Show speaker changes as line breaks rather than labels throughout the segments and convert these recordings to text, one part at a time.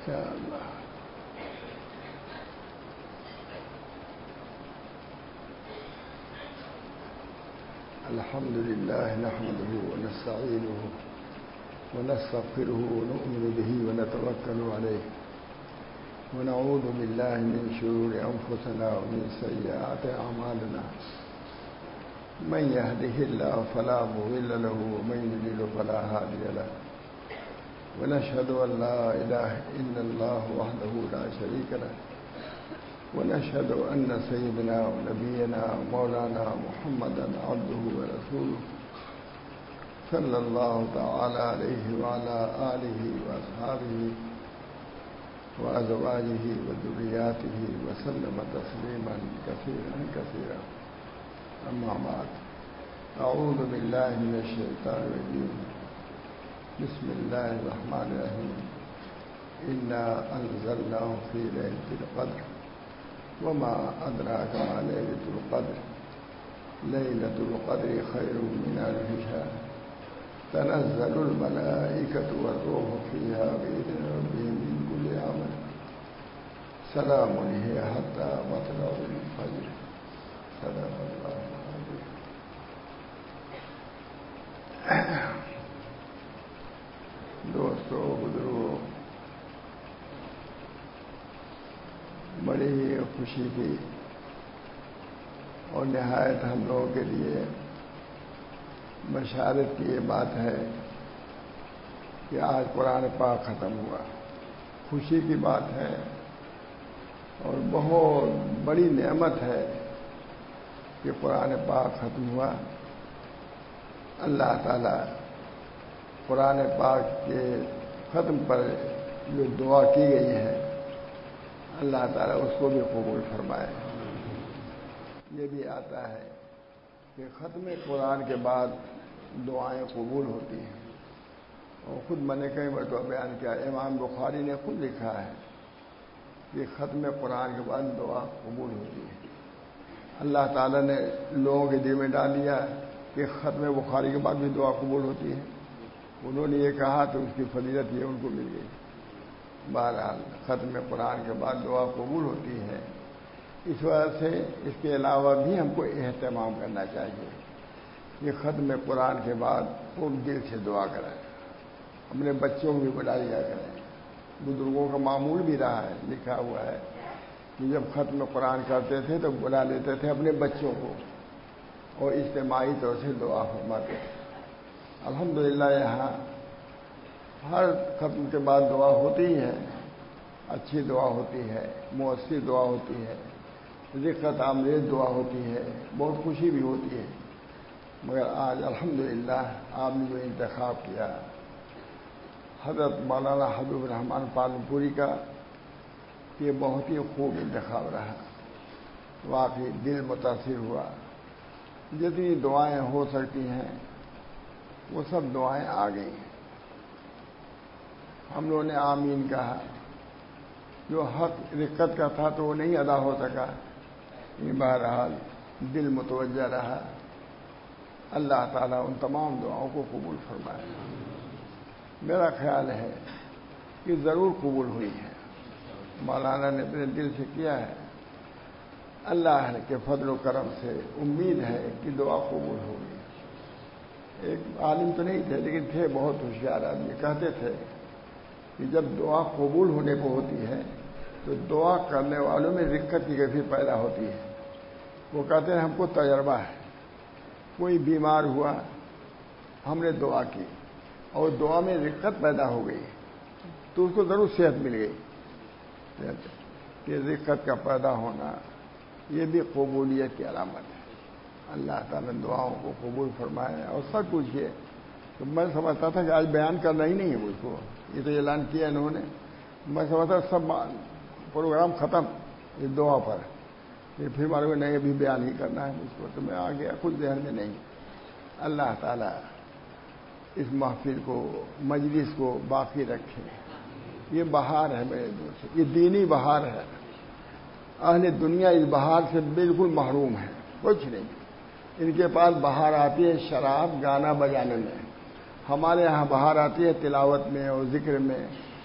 شاء اللہ. الحمد لله نحمده ونستعينه ونستغفره ونؤمن به ونتوكل عليه ونعوذ بالله من شرور أنفسنا ومن سيئات أعمالنا من يهده الله فلا مضل له ومن يضلل فلا هادي له ونشهد أن لا إله إلا الله وحده لا شريك له ونشهد أن سيدنا ونبينا مولانا محمدا عبده ورسوله صلى الله تعالى عليه وعلى آله وأصحابه وأزواجه وذرياته وسلم تسليما كثيرا كثيرا. أما بعد، أعوذ بالله من الشيطان الرجيم. بسم الله الرحمن الرحيم. إنا أنزلناه في ليلة القدر وما أدراك ما ليلة القدر. ليلة القدر خير من ألف شهر. تنزل الملائكة والروح فيها بإذن ربهم من كل أمر. سلام هي حتى مطلع الفجر. صدق الله العظيم. دوستو، بزرگوں، بڑی ہی خوشی کی اور نہایت ہم لوگوں کے لیے بشارت کی یہ بات ہے کہ آج قرآن پاک ختم ہوا. خوشی کی بات ہے اور بہت بڑی نعمت ہے کہ قرآن پاک ختم ہوا. اللہ تعالی قرآن پاک کے ختم پر جو دعا کی گئی ہے اللہ تعالیٰ اس کو بھی قبول فرمائے. یہ بھی آتا ہے کہ ختم قرآن کے بعد دعائیں قبول ہوتی ہیں، اور خود میں نے کئی مرتبہ بیان کیا، امام بخاری نے خود لکھا ہے کہ ختم قرآن کے بعد دعا قبول ہوتی ہے. اللہ تعالیٰ نے لوگوں کے دل میں ڈال دیا کہ ختم بخاری کے بعد بھی دعا قبول ہوتی ہے. انہوں نے یہ کہا تو اس کی فضیلت یہ ان کو مل گئی. بہرحال ختم قرآن کے بعد دعا قبول ہوتی ہے. اس وجہ سے اس کے علاوہ بھی ہم کو اہتمام کرنا چاہیے کہ ختم قرآن کے بعد خوب دل سے دعا کریں، اپنے بچوں کو بھی بلائیا کریں. بزرگوں کا معمول بھی رہا ہے، لکھا ہوا ہے کہ جب ختم قرآن کرتے تھے تو بلا لیتے تھے اپنے بچوں کو اور اجتماعی طور سے دعا فرماتے تھے. الحمدللہ یہاں ہر ختم کے بعد دعا ہوتی ہے، اچھی دعا ہوتی ہے، مؤثر دعا ہوتی ہے، رقت آمیز دعا ہوتی ہے، بہت خوشی بھی ہوتی ہے. مگر آج الحمدللہ آپ نے جو انتخاب کیا حضرت مولانا حبیب الرحمان پالنپوری کا، یہ بہت ہی خوب انتخاب رہا. واقعی دل متاثر ہوا. جتنی دعائیں ہو سکتی ہیں وہ سب دعائیں آ گئی ہیں. ہم لوگوں نے آمین کہا، جو حق رقت کا تھا تو وہ نہیں ادا ہو سکا. بہرحال دل متوجہ رہا. اللہ تعالیٰ ان تمام دعاؤں کو قبول فرمائے. میرا خیال ہے کہ ضرور قبول ہوئی ہے. مولانا نے اپنے دل سے کیا ہے. اللہ کے فضل و کرم سے امید ہے کہ دعا قبول ہوگی. ایک عالم تو نہیں تھے لیکن تھے بہت ہوشیار آدمی، کہتے تھے کہ جب دعا قبول ہونے کو ہوتی ہے تو دعا کرنے والوں میں رقت کی کیفیت پیدا ہوتی ہے. وہ کہتے ہیں ہم کو تجربہ ہے، کوئی بیمار ہوا، ہم نے دعا کی اور دعا میں رقت پیدا ہو گئی تو اس کو ضرور صحت مل گئی. کہ رقت کا پیدا ہونا یہ بھی قبولیت کی علامت ہے. اللہ تعالیٰ دعاؤں کو قبول فرمائے. اور سب کچھ یہ تو میں سمجھتا تھا کہ آج بیان کرنا ہی نہیں ہے مجھ کو، یہ تو اعلان کیا انہوں نے. میں سمجھتا سب پروگرام ختم یہ دعا پر، پھر ہمارے کو نہیں ابھی بیان ہی کرنا ہے مجھ کو. تو میں آ گیا، کچھ ذہن میں نہیں. اللہ تعالیٰ اس محفل کو، مجلس کو باقی رکھے. یہ بہار ہے میرے دور سے، یہ دینی بہار ہے. اہل دنیا اس بہار سے بالکل محروم ہے، کچھ نہیں. ان کے پاس بہار آتی ہے شراب گانا بجانے میں، ہمارے ہاں بہار آتی ہے تلاوت میں اور ذکر میں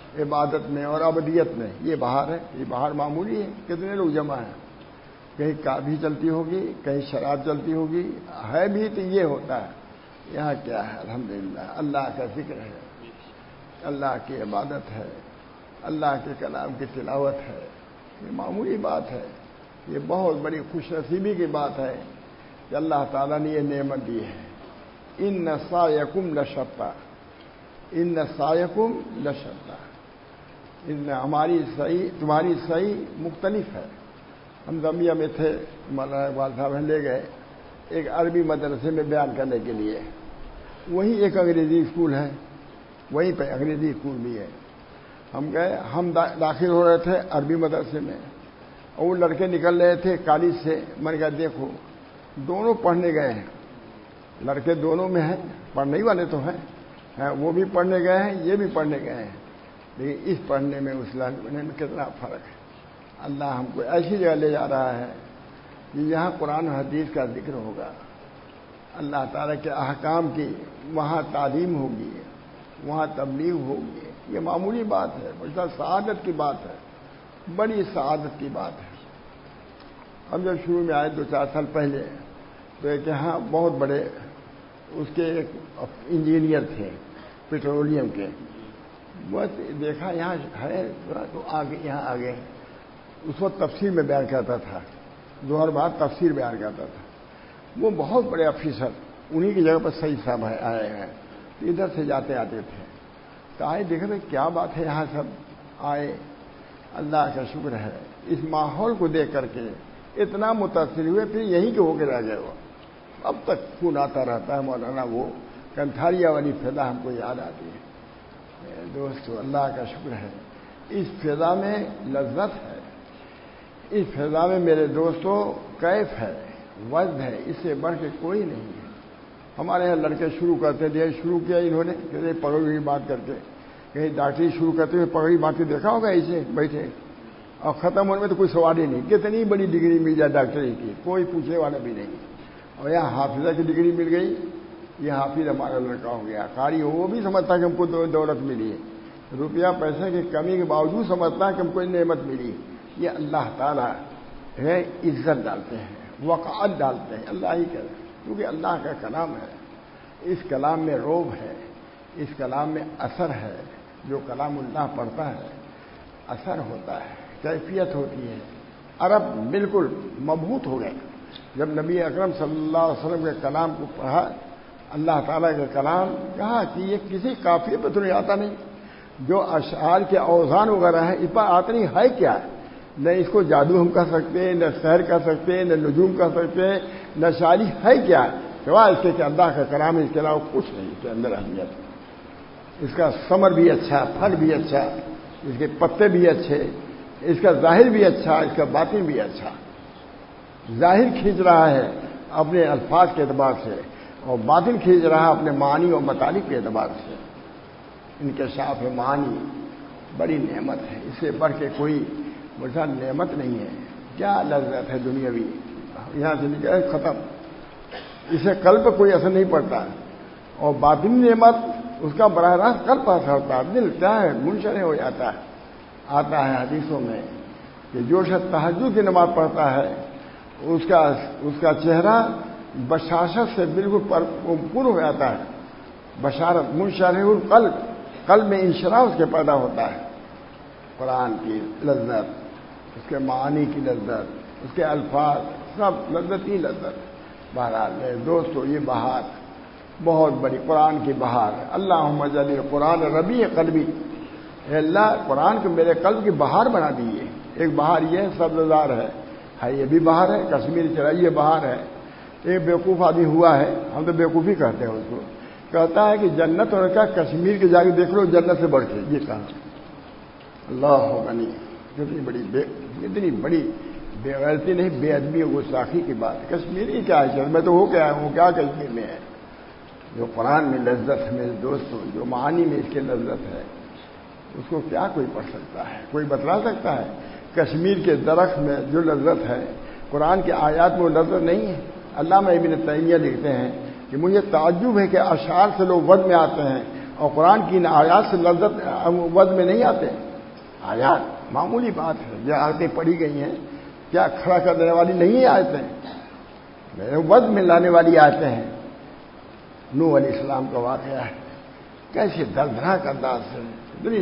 عبادت میں اور ابدیت میں یہ بہار ہے. یہ بہار معمولی ہے, کتنے لوگ جمع ہیں, کہیں کابھی چلتی ہوگی, کہیں شراب چلتی ہوگی, ہے بھی تو یہ ہوتا ہے. یہاں کیا ہے؟ الحمدللہ اللہ کا ذکر ہے, اللہ کی عبادت ہے, اللہ کے کلام کی تلاوت ہے. یہ معمولی بات ہے. یہ بہت بڑی خوش نصیبی کی بات ہے کہ اللہ تعالیٰ نے یہ نعمت دی ہے. ان سعیکم لشتی, ان سعیکم لشتی, ان ہماری سعی تمہاری سعی مختلف ہے. ہم زمبیا میں تھے, مولانا اقبال صاحب لے گئے ایک عربی مدرسے میں بیان کرنے کے لیے. وہیں ایک انگریزی اسکول ہے, وہیں پہ انگریزی اسکول بھی ہے. ہم گئے, ہم داخل ہو رہے تھے عربی مدرسے میں, اور وہ لڑکے نکل رہے تھے کالج سے. میں نے کہا دیکھو دونوں پڑھنے گئے ہیں, لڑکے دونوں میں ہیں, پڑھنے ہی والے تو ہیں, وہ بھی پڑھنے گئے ہیں, یہ بھی پڑھنے گئے ہیں, لیکن اس پڑھنے میں اس لڑکے میں کتنا فرق ہے. اللہ ہم کو ایسی جگہ لے جا رہا ہے کہ یہاں قرآن و حدیث کا ذکر ہوگا, اللہ تعالیٰ کے احکام کی وہاں تعلیم ہوگی, وہاں تبلیغ ہوگی. یہ معمولی بات ہے, بڑی سعادت کی بات ہے, بڑی سعادت کی بات ہے. ہم جب شروع میں آئے 2-4 سال پہلے تو ایک یہاں بہت بڑے اس کے ایک انجینئر تھے پیٹرولیم کے. بس دیکھا یہاں ہے تو آگے یہاں آگے اس وقت تفسیر میں بیان کرتا تھا, ظہر بعد تفسیر بیان کرتا تھا. وہ بہت بڑے افیسر انہی کی جگہ پر سعید صاحب آئے ہیں, تو ادھر سے جاتے آتے تھے. تو آئے دیکھا بھائی کیا بات ہے, یہاں سب آئے, اللہ کا شکر ہے. اس ماحول کو دیکھ کر کے اتنا متاثر ہوئے, پھر یہیں کے ہو کے رہ گئے. وہ اب تک خون آتا رہتا ہے مولانا, وہ کنتھاریا والی فضا ہم کو یاد آتی ہے. دوستو اللہ کا شکر ہے, اس فضا میں لذت ہے, اس فضا میں میرے دوستو کیف ہے, وجد ہے, اس سے بڑھ کے کوئی نہیں ہے. ہمارے یہاں لڑکے شروع کرتے تھے, شروع کیا انہوں نے کہ پگڑی بات کر کے, کہیں ڈاکٹری شروع کرتے ہوئے پگڑی بات کے دیکھا ہوگا ایسے بیٹھے, اور ختم ہونے میں تو کوئی سوال ہی نہیں. کتنی بڑی ڈگری مل جائے ڈاکٹری کی, کوئی پوچھنے والا بھی نہیں. اور یہاں حافظہ کی ڈگری مل گئی, یہ حافظ ہمارا لڑکا ہو گیا, قاری ہو, وہ بھی سمجھتا کہ ہم کو دولت ملی ہے, روپیہ پیسے کی کمی کے باوجود سمجھتا ہے کہ ہم کو نعمت ملی. یہ اللہ تعالیٰ ہے, عزت ڈالتے ہیں, وقار ڈالتے ہیں, اللہ ہی کرے, کیونکہ اللہ کا کلام ہے. اس کلام میں روب ہے, اس کلام میں اثر ہے. جو کلام اللہ پڑھتا ہے اثر ہوتا ہے, کیفیت ہوتی ہے. عرب بالکل مبہوت ہو گئے جب نبی اکرم صلی اللہ علیہ وسلم کے کلام کو پڑھا. اللہ تعالیٰ کا کلام, کہا کہ یہ کسی قافیے پہ تو نہیں آتا, نہیں جو اشعار کے اوزان وغیرہ ہیں اس پر آتا نہیں ہے. کیا نہ اس کو جادو ہم کہہ سکتے ہیں, نہ سحر کہہ سکتے ہیں, نہ نجوم کہہ سکتے ہیں, نہ شاعری ہے. کیا سوائے اس کے کہ اللہ کا کلام, اس کے علاوہ کچھ نہیں. اس کے اندر اہمیت, اس کا ثمر بھی اچھا, پھل بھی اچھا, اس کے پتے بھی اچھے, اس کا ظاہر بھی اچھا, اس کا باطن بھی اچھا. ظاہر کھینچ رہا ہے اپنے الفاظ کے اعتبار سے, اور باطن کھینچ رہا ہے اپنے معنی اور مطالب کے اعتبار سے. انکشاف معانی بڑی نعمت ہے, اس سے بڑھ کے کوئی بڑا نعمت نہیں ہے. کیا لذت ہے دنیاوی, یہاں سے نکلے ختم, اسے قلب پہ کوئی اثر نہیں پڑتا. اور باطنی نعمت اس کا براہ راست قلب پر اثر ہوتا ہے. دل کیا ہے, منشرح ہو جاتا ہے. آتا ہے حدیثوں میں کہ جو شخص تہجد کی نماز پڑھتا ہے اس کا چہرہ بشاشت سے بالکل پر ہو جاتا ہے. بشارت, منشرح القلب, قلب میں انشراح اس کے پیدا ہوتا ہے. قرآن کی لذت, اس کے معانی کی لذت, اس کے الفاظ, سب لذت ہی لذت. بہرحال میرے دوستو, یہ بہار بہت بڑی قرآن کی بہار ہے. اللہم اجعل قرآن ربیع قلبی, اے اللہ قرآن کو میرے قلب کی بہار بنا دیجیے. ایک بہار یہ سبزدار ہے, یہ بھی بہار ہے. کشمیر چرائی یہ بہار ہے. ایک بیوقوف آدمی ہوا ہے, ہم تو بیوقوفی کہتے ہیں اس کو, کہتا ہے کہ جنت اور کیا کشمیر کے جا کے دیکھ لو جنت سے بڑھ کے. یہ کہا اللہ غنی, اتنی بڑی بے غیرتی نہیں, بے ادبی اور گستاخی کی بات. کشمیری کیا ہے, میں تو ہو کے آیا ہوں, کیا کشمیر میں ہے. جو قرآن میں لذت ہے میرے دوستوں, جو معانی میں اس کی لذت ہے, اس کو کیا کوئی پڑھ سکتا ہے, کوئی بتلا سکتا ہے. کشمیر کے درخت میں جو لذت ہے قرآن کے آیات میں وہ لذت نہیں ہے. علامہ ابن تیمیہ لکھتے ہیں کہ مجھے تعجب ہے کہ اشعار سے لوگ ود میں آتے ہیں اور قرآن کی ان آیات سے لذت وزن میں نہیں آتے. آیات معمولی بات ہے، جو آیتیں پڑھی گئی ہیں کیا کھڑا کر دینے والی نہیں آیتیں، میرے وزن میں لانے والی آیتیں ہیں. نوح علیہ السلام کا واقعہ ہے، کیسے دردناک انداز سے اتنی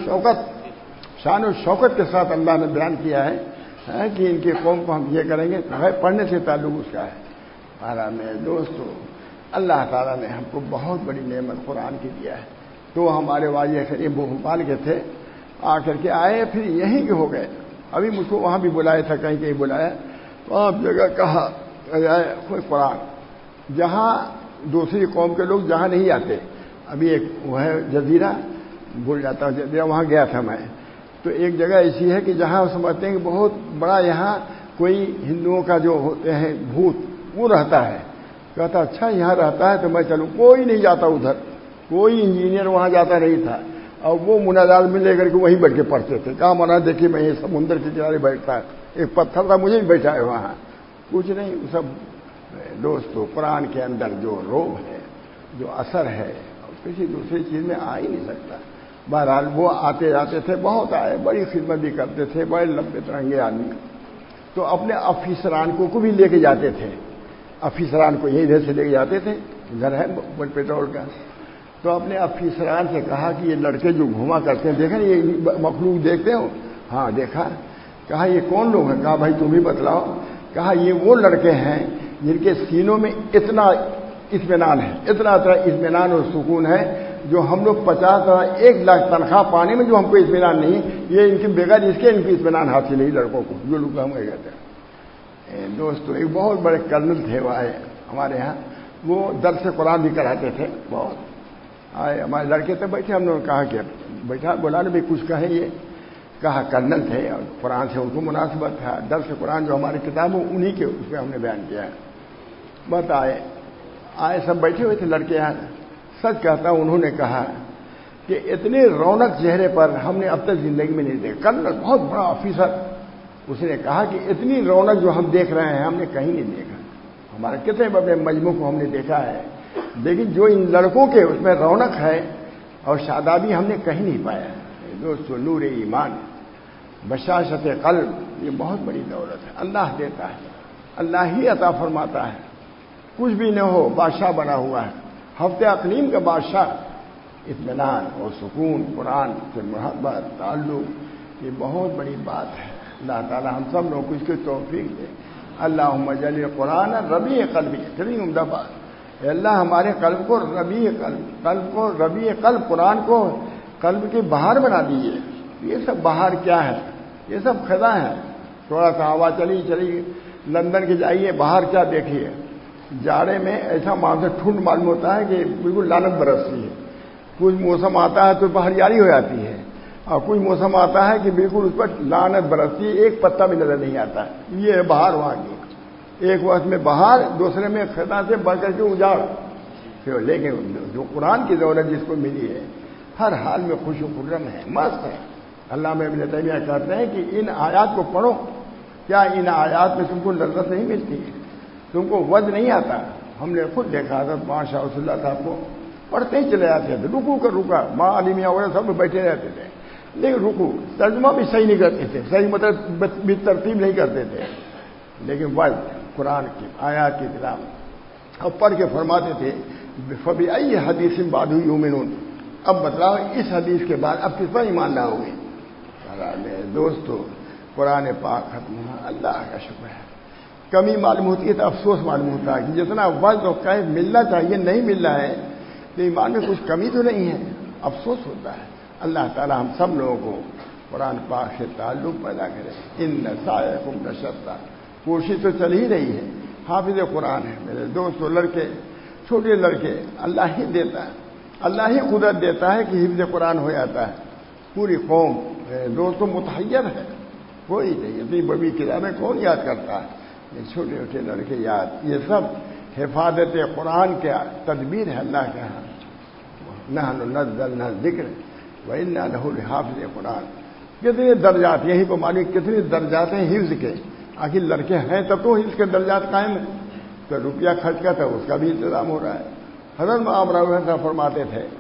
شان و شوکت کے ساتھ اللہ نے بیان کیا ہے کہ ان کی قوم کو ہم یہ کریں گے. پڑھنے سے تعلق اس کا ہے. ہمارا میرے دوستو، اللہ تعالیٰ نے ہم کو بہت بڑی نعمت قرآن کی دیا ہے. تو ہمارے والد کریم وہ بھوپال کے تھے، آ کر کے آئے، پھر یہیں کے ہو گئے. ابھی مجھ کو وہاں بھی بلایا تھا، کہیں کہیں بلایا، وہاں جگہ کہا کوئی قرآن، جہاں دوسری قوم کے لوگ جہاں نہیں آتے. ابھی ایک وہ ہے جزیرہ، بھول جاتا ہوں جزیرہ، وہاں گیا تھا میں. تو ایک جگہ ایسی ہے کہ جہاں سمجھتے ہیں کہ بہت بڑا یہاں کوئی ہندوؤں کا جو ہوتے ہیں بھوت وہ رہتا ہے. کہتا اچھا یہاں رہتا ہے تو میں چلوں. کوئی نہیں جاتا ادھر، کوئی انجینئر وہاں جاتا نہیں تھا. اور وہ مناجات میں لے کر کے وہیں بیٹھ کے پڑھتے تھے. کہا منا دیکھیے میں یہ سمندر کے کنارے بیٹھتا ہے، ایک پتھر تھا مجھے بھی بیٹھا ہے وہاں. کچھ نہیں، سب دوستو قرآن کے اندر جو روح ہے، جو اثر ہے، کسی دوسری چیز میں آ ہی نہیں سکتا. بہرحال وہ آتے جاتے تھے، بہت آئے، بڑی خدمت بھی کرتے تھے، بڑے لمبے ترنگے آدمی. تو اپنے افیسران کو بھی لے کے جاتے تھے. افیسران کو یہیں ادھر سے لے کے جاتے تھے، گھر ہے پیٹرول کا. تو اپنے افیسران سے کہا کہ یہ لڑکے جو گھوما کرتے ہیں دیکھیں یہ مخلوق دیکھتے ہو؟ ہاں دیکھا. کہا یہ کون لوگ ہیں؟ کہا بھائی تم بھی بتلاؤ. کہا یہ وہ لڑکے ہیں جن کے سینوں میں اتنا اطمینان ہے، اتنا اطمینان اور سکون ہے جو ہم لوگ 50,000-1,00,000 تنخواہ پانے میں جو ہم کو اطمینان نہیں، یہ ان کے بغیر اس کے ان کی اطمینان حاصل نہیں لڑکوں کو، جو لوگ ہم کہتے ہیں. دوستو ایک بہت بڑے کرنل تھے وہ آئے ہمارے ہاں، وہ درس قرآن بھی کراتے تھے. بہت آئے ہمارے لڑکے تھے بیٹھے، ہم نے کہا کہ بیٹھا بولا نا بھائی کچھ کہیں. یہ کہا کرنل تھے اور قرآن سے ان کو مناسبت تھا. درس قرآن جو ہماری کتاب ہو انہی کے اس میں ہم نے بیان کیا ہے. بس آئے سب بیٹھے ہوئے تھے لڑکے یہاں. سچ کہتا ہوں انہوں نے کہا کہ اتنے رونق چہرے پر ہم نے اب تک زندگی میں نہیں دیکھا. کرنل بہت بڑا آفیسر، اس نے کہا کہ اتنی رونق جو ہم دیکھ رہے ہیں ہم نے کہیں نہیں دیکھا. ہمارے کتنے بڑے مجموع کو ہم نے دیکھا ہے، لیکن جو ان لڑکوں کے اس میں رونق ہے اور شادابی ہم نے کہیں نہیں پایا. دوستو نور ایمان، بشاشت قلب، یہ بہت بڑی دولت ہے. اللہ دیتا ہے، اللہ ہی عطا فرماتا ہے. کچھ بھی نہ ہو بادشاہ بنا ہوا ہے، ہفتہ اقلیم کا بادشاہ. اطمینان اور سکون، قرآن سے محبت، تعلق، یہ بہت بڑی بات ہے. اللہ تعالی ہم سب لوگوں کو اس کی توفیق دے. اللہم اجعل قرآن ربیع قلبی، اتنی عمدہ بات. اللہ ہمارے قلب کو ربیع قلب قرآن کو قلب کی بہار بنا دیجیے. یہ سب بہار کیا ہے؟ یہ سب خزاں ہیں. تھوڑا سا ہوا چلی لندن کے جائیے، باہر کیا دیکھیے، جاڑے میں ایسا مانسا ٹھنڈ معلوم ہوتا ہے کہ بالکل لعنت برستی ہے. کچھ موسم آتا ہے تو ہریالی ہو جاتی ہے، اور کچھ موسم آتا ہے کہ بالکل اس پر لعنت برستی ہے، ایک پتا بھی نظر نہیں آتا ہے. یہ ہے بہار وہاں کی. ایک وقت میں بہار، دوسرے میں خطا سے بڑھ کر کے اجاڑ. لیکن جو قرآن کی دولت جس کو ملی ہے ہر حال میں خوش و خرم ہے، مست ہے. علامہ ابن تیمیہ کہتے ہیں کہ ان آیات کو پڑھو. کیا ان آیات میں تم کو لذت نہیں ملتی؟ تم کو وجد نہیں آتا؟ ہم نے خود دیکھا تھا ماشاء اللہ صاحب کو پڑھتے ہی چلے جاتے تھے، رکو کر رکا، ماں علیمیہ وغیرہ سب بیٹھے رہتے تھے، لیکن رکو ترجمہ بھی صحیح نہیں کرتے تھے، صحیح مطلب بھی ترتیب نہیں کرتے تھے. لیکن وجد قرآن کی آیات کی تلاوت اور پڑھ کے فرماتے تھے فبأي حدیث بعدہ یؤمنون. اب بتلاؤ اس حدیث کے بعد اب کس پر ایمان لاؤ گے؟ دوستو قرآن پاک ختم ہوا، اللہ کا شکر ہے. کمی معلوم ہوتی ہے تو افسوس معلوم ہوتا ہے کہ جتنا وقت اور قید ملنا چاہیے نہیں مل رہا ہے، تو ایمان میں کچھ کمی تو نہیں ہے، افسوس ہوتا ہے. اللہ تعالی ہم سب لوگوں کو قرآن پاک سے تعلق پیدا کرے. ان سعیکم لشتیٰ، کوشش تو چل ہی رہی ہے. حافظ قرآن ہے میرے دوستو، لڑکے چھوٹے لڑکے اللہ ہی دیتا ہے، اللہ ہی قدرت دیتا ہے کہ حفظ قرآن ہو جاتا ہے. پوری قوم دوستوں متحیر ہے، کوئی نہیں. اتنی بڑی کتابیں کون یاد کرتا ہے؟ یہ چھوٹے چھوٹے لڑکے یاد. یہ سب حفاظت قرآن کے تدبیر ہے اللہ کے ہاں. نحن نزلنا الذکر وإنا لہ لحافظ قرآن. کتنے درجات، یہی کو معلوم کتنے درجات ہیں حفظ کے. آخر لڑکے ہیں تب تو حفظ کے درجات قائم ہیں. تو روپیہ خرچ کا تھا اس کا بھی انتظام ہو رہا ہے. حضرت معاذ فرماتے تھے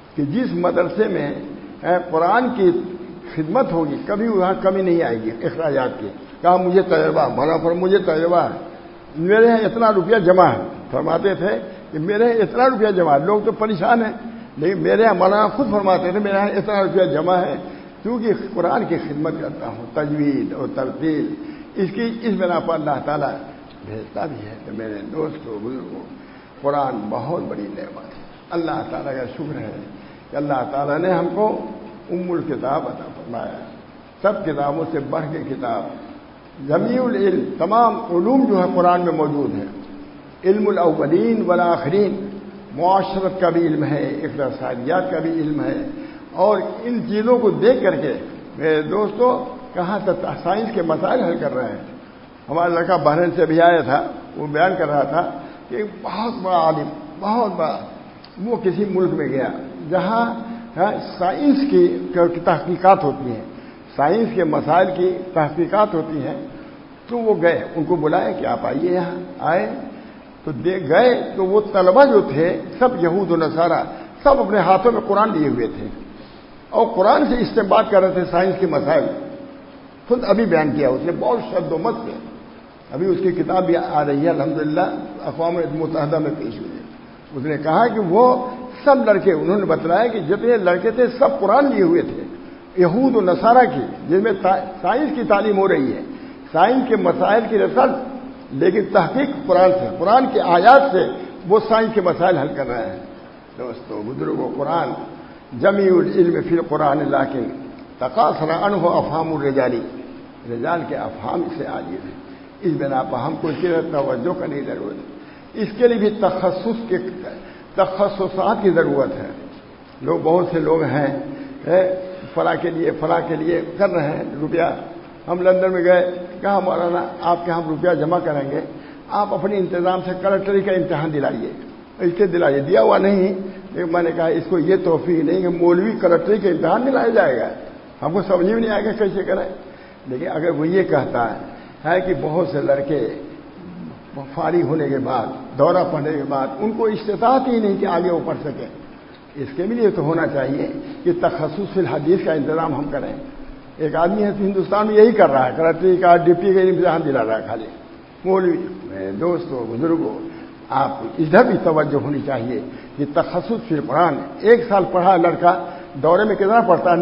کہ جس مدرسے میں قرآن کی خدمت ہوگی کبھی وہاں کمی نہیں آئے گی اخراجات کی. کہا مجھے تجربہ بنا پر مجھے تجربہ ہے, میرے یہاں اتنا روپیہ جمع ہے. فرماتے تھے کہ میرے یہاں اتنا روپیہ جمع ہے, لوگ تو پریشان ہیں, لیکن میرے یہاں مولانا خود فرماتے تھے میرے یہاں اتنا روپیہ جمع ہے کیونکہ قرآن کی خدمت کرتا ہوں, تجوید اور ترتیل اس بنا پر اللہ تعالیٰ بھیجتا بھی ہے. کہ میرے دوستوں بزرگوں, قرآن بہت بڑی نعمت ہے. اللہ تعالیٰ کا شکر ہے کہ اللہ تعالیٰ نے ہم کو ام الکتاب عطا فرمایا, سب کتابوں سے بڑھ کے کتاب. جمیع العلم, تمام علوم جو ہے قرآن میں موجود ہیں. علم الاولین والآخرین, معاشرت کا بھی علم ہے, اقتصادیات کا بھی علم ہے. اور ان چیزوں کو دیکھ کر کے میرے دوستوں کہاں تک سائنس کے مسائل حل کر رہے ہیں. ہمارا لڑکا بحرین سے بھی آیا تھا, وہ بیان کر رہا تھا کہ بہت بڑا عالم, بہت بڑا, وہ کسی ملک میں گیا جہاں سائنس کی تحقیقات ہوتی ہیں, سائنس کے مسائل کی تحقیقات ہوتی ہیں. تو وہ گئے, ان کو بلائے کہ آپ آئیے یہاں. آئے تو گئے تو وہ طلبہ جو تھے سب یہود و نصارہ, سب اپنے ہاتھوں میں قرآن لیے ہوئے تھے اور قرآن سے استنباط کر رہے تھے سائنس کے مسائل. خود ابھی بیان کیا اس نے بہت شد و مت سے. ابھی اس کی کتاب بھی آ رہی ہے الحمدللہ, اقوام متحدہ میں پیش ہوئی ہے. اس نے کہا کہ وہ سب لڑکے, انہوں نے بتلایا کہ جتنے لڑکے تھے سب قرآن لیے ہوئے تھے, یہود و نصارہ کی, جن میں سائنس کی تعلیم ہو رہی ہے, سائنس کے مسائل کی ریسرچ, لیکن تحقیق قرآن سے, قرآن کی آیات سے وہ سائنس کے مسائل حل کر رہے ہیں. دوستو بزرگوں, قرآن جمیع العلم فی القرآن لیکن تقاصر عنہ افہام الرجالی, رجال کے افہام سے عاجز ہے. اس بنا پر ہم کو اس کی توجہ کرنے کی ضرورت ہے. اس کے لیے بھی تخصصات کی ضرورت ہے. لوگ, بہت سے لوگ ہیں فلاں کے لیے کر رہے ہیں روپیہ. ہم لندن میں گئے, کہا مولانا آپ کے ہم روپیہ جمع کریں گے, آپ اپنے انتظام سے کلکٹری کا امتحان دلائیے. اس کے دلائیے, دیا ہوا نہیں, لیکن میں نے کہا اس کو یہ توفیق نہیں کہ مولوی کلکٹری کا امتحان دلایا جائے گا. ہم کو سمجھ میں نہیں آئے گا کیسے کریں. لیکن اگر وہ یہ کہتا ہے کہ بہت سے لڑکے فارغ ہونے کے بعد, دورہ پڑھنے کے بعد ان کو استطاعت ہی نہیں کہ آگے وہ پڑھ سکیں, اس کے بھی لیے تو ہونا چاہیے کہ تخصص فی الحدیث کا انتظام ہم کریں. ایک آدمی ہے ہندوستان میں یہی کر رہا ہے, کلکٹری کا ڈپٹی کا امتحان دلا رہا ہے خالی. مولوی, میرے دوستوں بزرگوں, آپ کو ادھر بھی توجہ ہونی چاہیے کہ تخصص فی القرآن. 1 سال پڑھا لڑکا, دورے میں کتنا پڑھتا ہے؟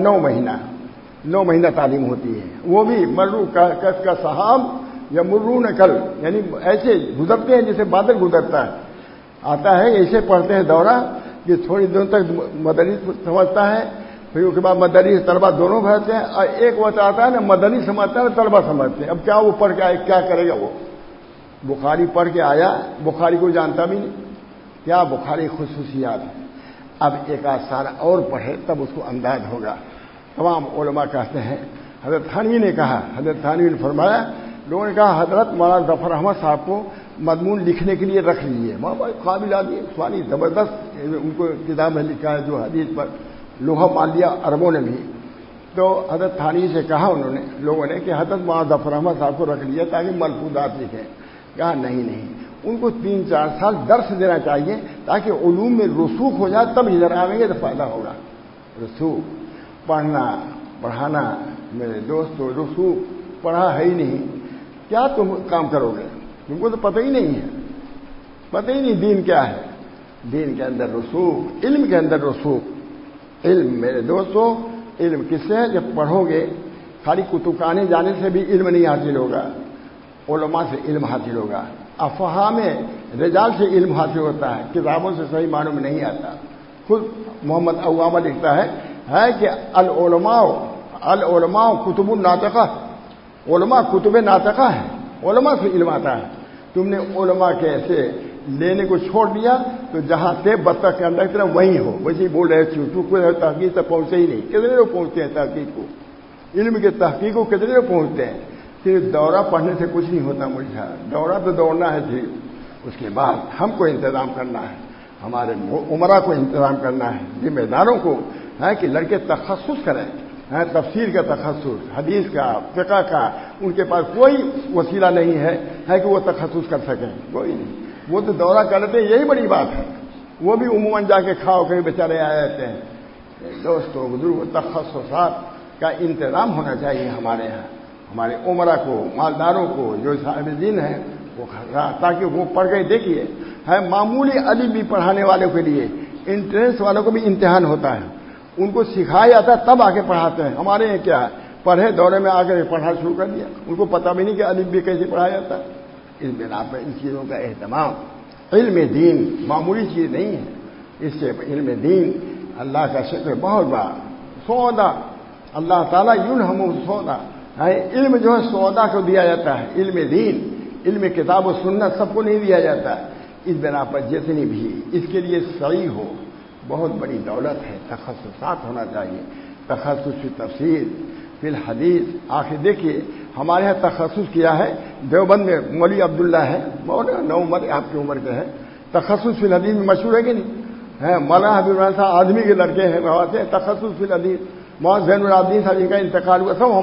9 مہینہ تعلیم ہوتی ہے. وہ بھی مرو کا صحاب یا مرون کل, یعنی ایسے گزرتے ہیں جیسے بادل گزرتا ہے. آتا ہے ایسے پڑھتے ہیں دورہ کہ تھوڑی دیر تک مدنی سمجھتا ہے, پھر اس کے بعد مدنی طلبہ دونوں بھرتے ہیں, اور ایک وقت آتا ہے نا مدنی سمجھتا ہے طلبہ سمجھتے ہیں. اب کیا وہ پڑھ کے آئے, کیا کرے گا وہ؟ بخاری پڑھ کے آیا, بخاری کو جانتا بھی نہیں, کیا بخاری خصوصیات ہے. اب 1 آدھ سال اور پڑھے تب اس کو انداز ہوگا. تمام علماء کہتے ہیں, حضرت تھانوی نے کہا, حضرت تھانوی نے فرمایا, لوگوں نے کہا حضرت مولانا ظفر احمد صاحب کو مضمون لکھنے کے لیے رکھ لیجیے. بھائی قابل آدمی, سوانی زبردست, ان کو کتاب میں لکھا ہے جو حدیث پر لوہا مان لیا عربوں نے بھی. تو حضرت تھانوی سے کہا انہوں نے, لوگوں نے, کہ حضرت مولانا ظفر احمد صاحب کو رکھ لیا تاکہ ملفوظات لکھیں. کہا نہیں, ان کو 3-4 سال درس دینا چاہیے تاکہ علوم میں رسوخ ہو جائے, تب ادھر آئیں گے تو فائدہ ہوگا. رسوخ, پڑھنا پڑھانا, میرے دوستو رسوخ پڑھا ہے ہی نہیں, کیا تم کام کرو گے؟ تم کو تو پتہ ہی نہیں ہے, پتہ ہی نہیں دین کیا ہے. دین کے اندر رسوخ, علم کے اندر رسوخ. علم میرے دوستو, علم کس سے ہے؟ جب پڑھو گے. خالی کتبخانے جانے سے بھی علم نہیں حاصل ہوگا, علماء سے علم حاصل ہوگا. افہام رجال سے علم حاصل ہوتا ہے, کتابوں سے صحیح معنوں میں نہیں آتا. خود محمد عوامہ لکھتا ہے کہ العلماء کتب الناطقہ, علماء کتب ناطقہ ہے, علماء سے علم آتا ہے. تم نے علماء کے ایسے لینے کو چھوڑ دیا تو جہاں تھے بطخ کے اندر اتنا وہیں ہو, ویسے ہی بول رہے تھے, تو کوئی تحقیق تک پہنچے ہی نہیں. کتنے لوگ پہنچتے ہیں تحقیق کو, علم کے تحقیق کو کتنے لوگ پہنچتے ہیں. صرف دورہ پڑھنے سے کچھ نہیں ہوتا مجھے, دورہ تو دوڑنا ہے جی. اس کے بعد ہم کو انتظام کرنا ہے, ہمارے عمرہ کو انتظام کرنا ہے, ذمہ داروں کو ہے کہ لڑکے تخصص کریں, تفسیر کا تخصص, حدیث کا, فقہ کا. ان کے پاس کوئی وسیلہ نہیں ہے کہ وہ تخصص کر سکیں, کوئی نہیں. وہ تو دورہ کرتے ہیں, یہی بڑی بات ہے. وہ بھی عموماً جا کے کھاؤ کہیں بیچارے آئے رہتے ہیں, دوستوں بزرگوں تخصصات کا انتظام ہونا چاہیے ہمارے یہاں، ہمارے عمرہ کو، مالداروں کو، جو صاحب دین ہیں وہ، تاکہ وہ پڑھ کے دیکھیے ہے معمولی علم بھی پڑھانے والوں کے لیے انٹرنس والوں کو بھی امتحان ہوتا ہے، ان کو سکھایا جاتا ہے تب آ کے پڑھاتے ہیں. ہمارے یہاں کیا ہے، پڑھے دورے میں آ کے پڑھنا شروع کر دیا، ان کو پتہ بھی نہیں کہ علم بھی کیسے پڑھایا جاتا ہے. اس بنا پر ان چیزوں کا اہتمام، علم دین معمولی چیز نہیں ہے، اس سے علم دین اللہ کا شکر بہت بڑا سودا، اللہ تعالیٰ یون ہم سودا ہے. علم جو ہے سودا کو دیا جاتا ہے، علم دین، علم کتاب و سنت سب کو نہیں دیا جاتا. اس بنا پر جتنی بھی اس کے لیے صحیح ہو بہت بڑی دولت ہے. تخصصات ہونا چاہیے، تخصص فی تفسیر فی الحدیث. آخر دیکھیے ہمارے یہاں تخصص کیا ہے، دیوبند میں مولوی عبداللہ ہے، مولانا عمر آپ کی عمر کے ہیں، تخصص فی الحدیث میں مشہور ہے کہ نہیں ہے. مولانا حبیب الرحمن صاحب آدمی کے لڑکے ہیں، رہتے ہیں تخصص فی الحدیث. مولانا زین العابدین صاحب کا انتقال ہوا، سب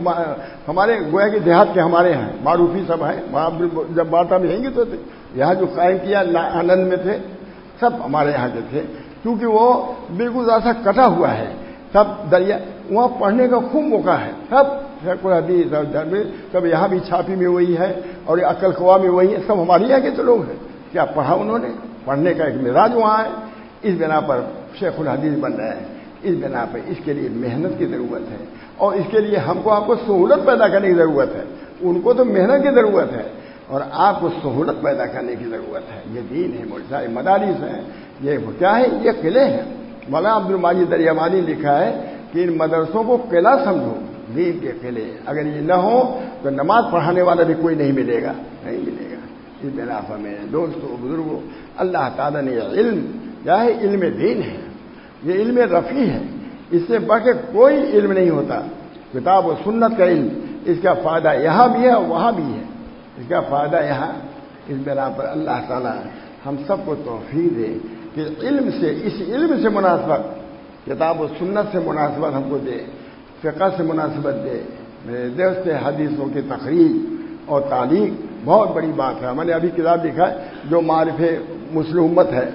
ہمارے گویا کے دیہات کے ہمارے ہیں، معروفی سب ہیں. جب باٹا میں رہیں گے تو یہاں جو قائم کیا آنند میں تھے سب ہمارے یہاں کے تھے، کیونکہ وہ بالکل ایسا کٹا ہوا ہے. سب دریا وہاں پڑھنے کا خوب موقع ہے، سب حدیث سب یہاں بھی چھاپی میں وہی ہے اور عقل قوا میں وہی ہے، سب ہمارے یہاں کے تو لوگ ہیں. کیا پڑھا انہوں نے، پڑھنے کا ایک مزاج وہاں ہے. اس بنا پر شیخ الحدیث بن رہے ہیں. اس بنا پر اس کے لیے محنت کی ضرورت ہے، اور اس کے لیے ہم کو آپ کو سہولت پیدا کرنے کی ضرورت ہے. ان کو تو محنت کی ضرورت ہے اور آپ کو سہولت پیدا کرنے کی ضرورت ہے. یہ دین ہے، بہت سارے مدارس ہیں، یہ کیا ہے، یہ قلعے ہیں. مولانا عبد الماجد دریابادی نے لکھا ہے کہ ان مدرسوں کو قلعہ سمجھو، دین کے قلعے. اگر یہ نہ ہو تو نماز پڑھانے والا بھی کوئی نہیں ملے گا، نہیں ملے گا. اس بنا پر میرے دوستوں بزرگوں، اللہ تعالیٰ نے یہ علم کیا ہے، علم دین ہے، یہ علم رفیع ہے. اس سے بڑھ کے کوئی علم نہیں ہوتا. کتاب و سنت کا علم، اس کا فائدہ یہاں بھی ہے اور وہاں بھی ہے، اس کا فائدہ یہاں. اس بنا پر اللہ تعالیٰ ہم سب کو توفیق دے کہ علم سے، اس علم سے مناسبت، کتاب و سنت سے مناسبت ہم کو دے، فقہ سے مناسبت دے. میرے دوست حدیثوں کی تخریج اور تعلیق بہت بڑی بات ہے. میں نے ابھی کتاب لکھا ہے جو معرف مسلم امت ہے،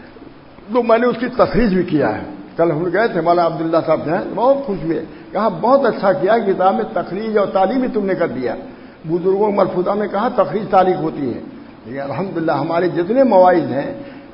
تو میں نے اس کی تخریج بھی کیا ہے. کل ہم گئے تھے، مولانا عبداللہ صاحب جو ہیں بہت خوش ہوئے، کہا بہت اچھا کیا، کتاب میں تخریج اور تعلیم بھی تم نے کر دیا. بزرگوں ملفوظہ میں کہا تخریج تعلیق ہوتی ہے، لیکن الحمدللہ ہمارے جتنے مواعظ ہیں،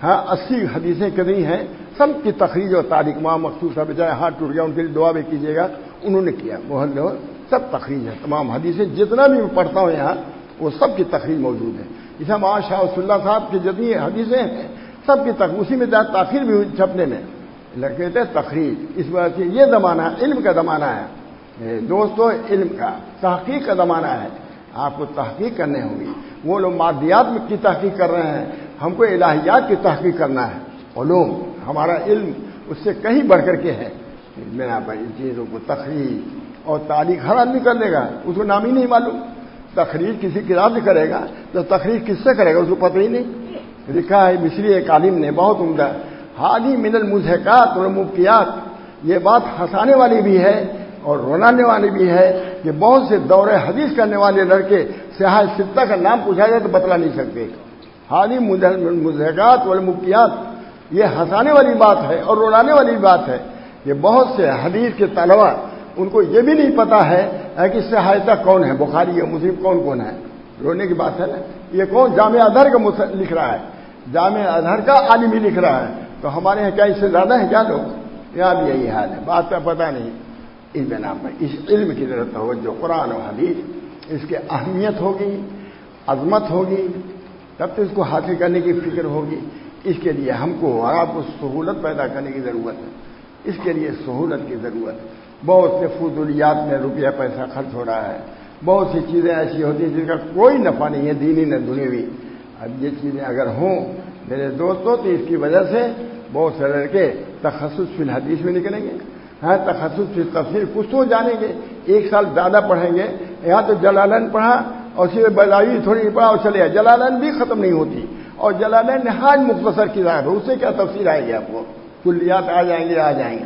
80 حدیثیں کتنی ہیں، سب کی تخریج اور تعلیق. وہاں مخصوص ہے، بچارے ہاتھ ٹوٹ گیا، ان کے لیے دعا بھی کیجیے گا، انہوں نے کیا. محل سب تخریج ہے، تمام حدیثیں جتنا بھی میں پڑھتا ہوں یہاں وہ سب کی تخریج موجود ہے. اسے مولانا شاہ ولی اللہ صاحب کی جتنی حدیثیں ہیں سب کی اسی میں تاخیر بھی ہوئی چھپنے میں، لڑکے تھے تخریج. اس وجہ سے یہ زمانہ علم کا زمانہ ہے دوستو، علم کا تحقیق کا زمانہ ہے. آپ کو تحقیق کرنے ہوگی. وہ لوگ مادیات کی تحقیق کر رہے ہیں، ہم کو الہیات کی تحقیق کرنا ہے. علوم ہمارا علم اس سے کہیں بڑھ کر کے ہے. میرا بھائی ان چیزوں کو تخریج اور تعلیق ہر آدمی کر لے گا، اس کو نام ہی نہیں معلوم. تخریج کسی کتاب سے کرے گا تو تخریج کس سے کرے گا اس کو پتہ ہی نہیں. لکھا ہے مصری ایک عالم نے بہت عمدہ، حالی من المضحکات والمبکیات. یہ بات ہنسانے والی بھی ہے اور رونانے والی بھی ہے کہ بہت سے دور حدیث کرنے والے لڑکے سیاح ستہ کا نام پوچھا جائے تو بتلا نہیں سکتے. حالی من المضحکات والمبکیات، یہ ہنسانے والی بات ہے اور رونانے والی بات ہے. یہ بہت سے حدیث کے طلبہ ان کو یہ بھی نہیں پتا ہے کہ صحابہ کون ہے، بخاری یا مسلم کون کون ہے. رونے کی بات ہے نا. یہ کون جامع ازہر کا لکھ رہا ہے، جامع ازہر کا عالم ہی لکھ رہا ہے. تو ہمارے یہاں کیا اس سے زیادہ ہے کیا لوگ؟ یہاں بھی یہی حال ہے، بات کا پتہ نہیں. اس بنا پر اس علم کی ضرورت توجہ، قرآن و حدیث، اس کی اہمیت ہوگی، عظمت ہوگی، تب تو اس کو حاصل کرنے کی فکر ہوگی. اس کے لیے ہم کو اور آپ کو سہولت پیدا کرنے کی ضرورت ہے. اس کے لیے سہولت کی ضرورت ہے. بہت سے فضولیات میں روپیہ پیسہ خرچ ہو رہا ہے، بہت سی چیزیں ایسی ہوتی ہیں جن کا کوئی نفع نہیں ہے، دینی نہ دنیوی. اب یہ چیزیں اگر ہوں میرے دوستوں تو اس کی وجہ سے بہت سے لڑکے تخصص فی الحدیث میں نکلیں گے، تخصص فی تفسیر کچھ تو جانیں گے، 1 سال زیادہ پڑھیں گے. یہاں تو جلالین پڑھا اور صرف بلاوی تھوڑی پڑھا اور چلے گئے، جلالین بھی ختم نہیں ہوتی، اور جلالین نہایت مختصر کتاب ہے، اس سے کیا تفسیر آئے گی؟ آپ کو کلیات آ جائیں گے.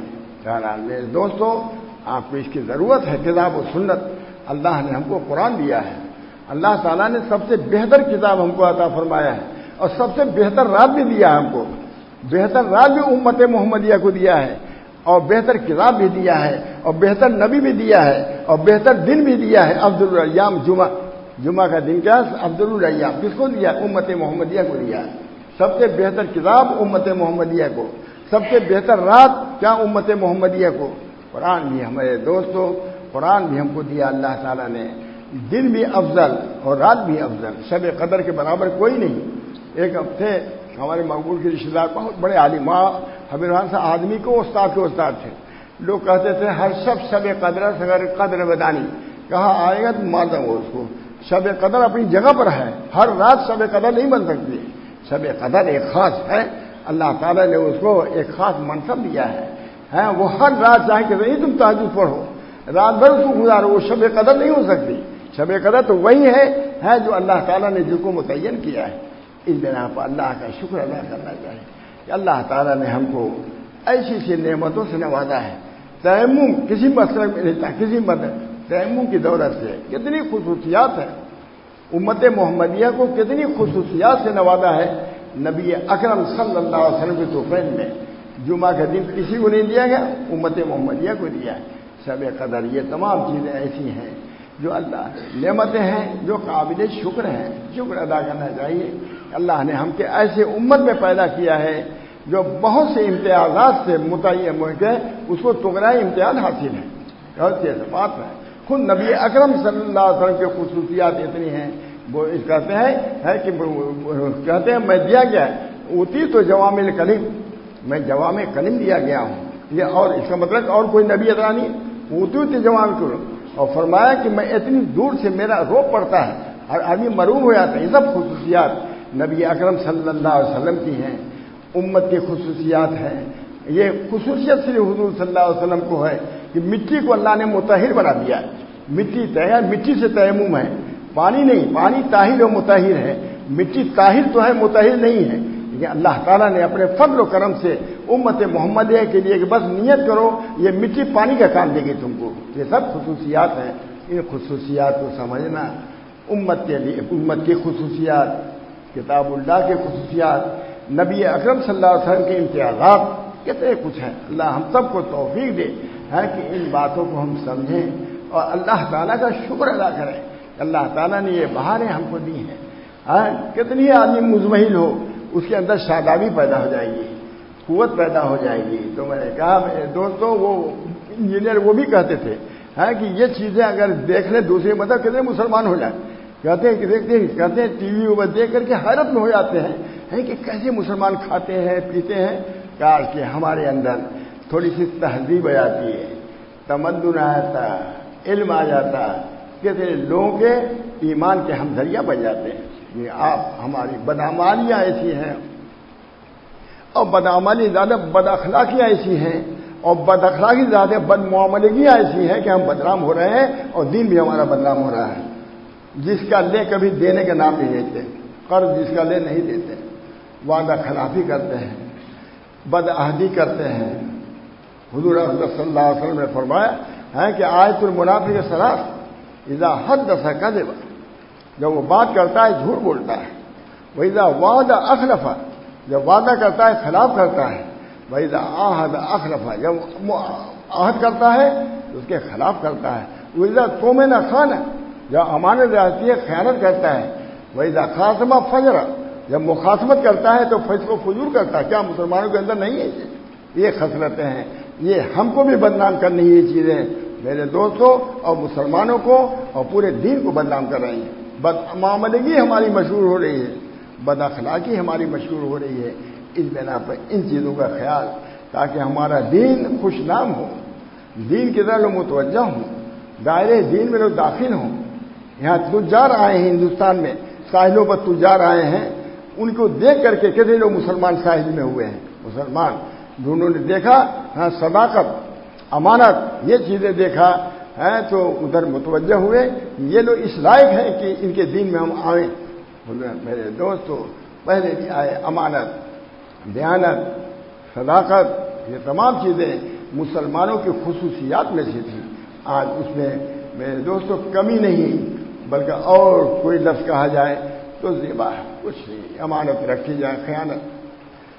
میرے دوستوں آپ کو اس کی ضرورت ہے، کتاب و سنت. اللہ نے ہم کو قرآن دیا ہے، اللہ تعالیٰ نے سب سے بہتر کتاب ہم کو عطا فرمایا ہے، اور سب سے بہتر رات بھی دیا ہے ہم کو. بہتر رات بھی امت محمدیہ کو دیا ہے. اور بہتر کتاب بھی دیا ہے اور بہتر نبی بھی دیا ہے اور بہتر دن بھی دیا ہے افضل الیام جمعہ کا دن کیا افضل الیام کس کو دیا امت محمدیہ کو دیا ہے سب سے بہتر کتاب امت محمدیہ کو سب سے بہتر رات کیا امت محمدیہ کو قرآن بھی ہمارے دوستوں قرآن بھی ہم کو دیا اللہ تعالیٰ نے دن بھی افضل اور رات بھی افضل شب قدر کے برابر کوئی نہیں ایک ہفتے ہمارے مقبول کے رشتے دار بہت بڑے عالم حبیب الرحمن صاحب آدمی کو استاد کے استاد تھے لوگ کہتے تھے ہر شب قدر بدانی کہاں آئے گا تو مار دوں گا اس کو شب قدر اپنی جگہ پر ہے ہر رات شب قدر نہیں بن سکتی شب قدر ایک خاص ہے اللہ تعالیٰ نے اس کو ایک خاص منصب دیا ہے وہ ہر رات چاہے کہ نہیں تم تہجد پڑھو رات بھر اس کو گزارو وہ شب قدر نہیں ہو سکتی شب قدر تو وہی ہے جو اللہ تعالیٰ نے جس کو متعین کیا ہے اس بنا پر اللہ کا شکر ادا کرنا چاہیے کہ اللہ تعالیٰ نے ہم کو ایسی نعمتوں سے نوازا ہے تیمم کسی مسئلے میں نہیں تھا کسی تیمم کی دولت سے کتنی خصوصیات ہیں امت محمدیہ کو کتنی خصوصیات سے نوازا ہے نبی اکرم صلی اللہ علیہ وسلم کے توفین میں جمعہ کا دن کسی کو نہیں دیا گیا امت محمدیہ کو دیا ہے شب قدر یہ تمام چیزیں ایسی ہیں جو اللہ نعمتیں ہیں جو قابل شکر ہیں شکر ادا کرنا چاہیے اللہ نے ہم کے ایسے امت میں پیدا کیا ہے جو بہت سے امتیازات سے متعین ہو کے اس کو تغرائے امتیاز حاصل ہے بہت سی ایسی بات ہے خود نبی اکرم صلی اللہ علیہ وسلم کی خصوصیات اتنی ہیں وہ کہتے ہیں میں دیا گیا اوتی تو جوامع کلم میں جوامع کلم دیا گیا ہوں یہ اور اس کا مطلب اور کوئی نبی اتنا نہیں اوتی تو جوامع کلم اور فرمایا کہ میں اتنی دور سے میرا روپ پڑتا ہے اور آدمی مروب ہو جاتا ہے یہ سب خصوصیات نبی اکرم صلی اللہ علیہ وسلم کی ہیں امت کی خصوصیات ہیں یہ خصوصیت صرف حضور صلی اللہ علیہ وسلم کو ہے کہ مٹی کو اللہ نے مطہر بنا دیا مٹی سے تیمم ہے پانی نہیں پانی طاہر و مطہر ہے مٹی طاہر تو ہے مطہر نہیں ہے لیکن اللہ تعالیٰ نے اپنے فضل و کرم سے امت محمدیہ کے لیے کہ بس نیت کرو یہ مٹی پانی کا کام دے گی تم کو یہ سب خصوصیات ہیں ان خصوصیات کو سمجھنا امت کے لیے امت کی خصوصیات کتاب اللہ کی خصوصیات نبی اکرم صلی اللہ علیہ وسلم کے امتیازات کتنے کچھ ہیں اللہ ہم سب کو توفیق دے ہے کہ ان باتوں کو ہم سمجھیں اور اللہ تعالیٰ کا شکر ادا کریں اللہ تعالیٰ نے یہ بہاریں ہم کو دی ہیں کتنی آدمی مزمحل ہو اس کے اندر شادابی پیدا ہو جائے گی قوت پیدا ہو جائے گی تو میں نے کہا میرے دوستوں وہ انجینئر وہ بھی کہتے تھے کہ یہ چیزیں اگر دیکھ لیں دوسرے مطلب کتنے مسلمان ہو جائیں کہتے ہیں کہ کہتے ہیں ٹی وی اوپر دیکھ کر کے حیرت میں ہو جاتے ہیں کہ کیسے مسلمان کھاتے ہیں پیتے ہیں کاش کہ ہمارے اندر تھوڑی سی تہذیب آ جاتی ہے تمدن آ جاتا علم آ جاتا کہتے ہیں لوگوں کے ایمان کے ہم ذریعہ بن جاتے ہیں یہ آپ ہماری بدعمالیاں ایسی ہیں اور بدعمالی زیادہ بد اخلاقیاں ایسی ہیں اور بد اخلاقی زیادہ بد معاملگیاں ایسی ہیں کہ ہم بدنام ہو رہے ہیں اور دین بھی ہمارا بدنام ہو رہا ہے جس کا لے کبھی دینے کا نام نہیں لیتے قرض جس کا لے نہیں دیتے وعدہ خلافی کرتے ہیں بد عہدی کرتے ہیں حضور صلی اللہ علیہ وسلم نے فرمایا ہے کہ آیت المنافق ثلاث اذا حدث کذب جب وہ بات کرتا ہے جھوٹ بولتا ہے وَإِذَا وَعَدَ أَخْلَفَ جب وعدہ کرتا ہے خلاف کرتا ہے وَإِذَا عَاهَدَ أَخْلَفَ جب عہد کرتا ہے تو اس کے خلاف کرتا ہے وَإِذَا تُؤْمِنَ خَانَ جب امانت رہتی ہے خیانت کرتا ہے وَإِذَا خَاصَمَ فَجَرَ جب مخاصمت کرتا ہے تو فجر کو فجور کرتا ہے کیا مسلمانوں کے اندر نہیں ہے یہ خصلتیں ہیں یہ ہم کو بھی بدنام کرنی یہ چیزیں میرے دوستوں اور مسلمانوں کو اور پورے دین کو بدنام کر رہی ہیں بد معاملگی ہماری مشہور ہو رہی ہے بد اخلاقی ہماری مشہور ہو رہی ہے اس بنا پر ان چیزوں کا خیال تاکہ ہمارا دین خوش نام ہو دین کی طرف لوگ متوجہ ہوں دائرے دین میں لوگ داخل ہوں یہاں تجار آئے ہیں ہندوستان میں ساحلوں پر تجار آئے ہیں ان کو دیکھ کر کے کتنے لوگ مسلمان ساحل میں ہوئے ہیں مسلمان انہوں نے دیکھا صداقت امانت یہ چیزیں دیکھا ہے تو ادھر متوجہ ہوئے یہ لوگ اس لائق ہیں کہ ان کے دین میں ہم آئیں میرے دوستوں پہلے بھی آئے امانت دیانت صداقت یہ تمام چیزیں مسلمانوں کی خصوصیات میں سے تھیں آج اس میں میرے دوستوں کمی نہیں بلکہ اور کوئی لفظ کہا جائے تو زیبا ہے کچھ نہیں امانت رکھی جائے خیانت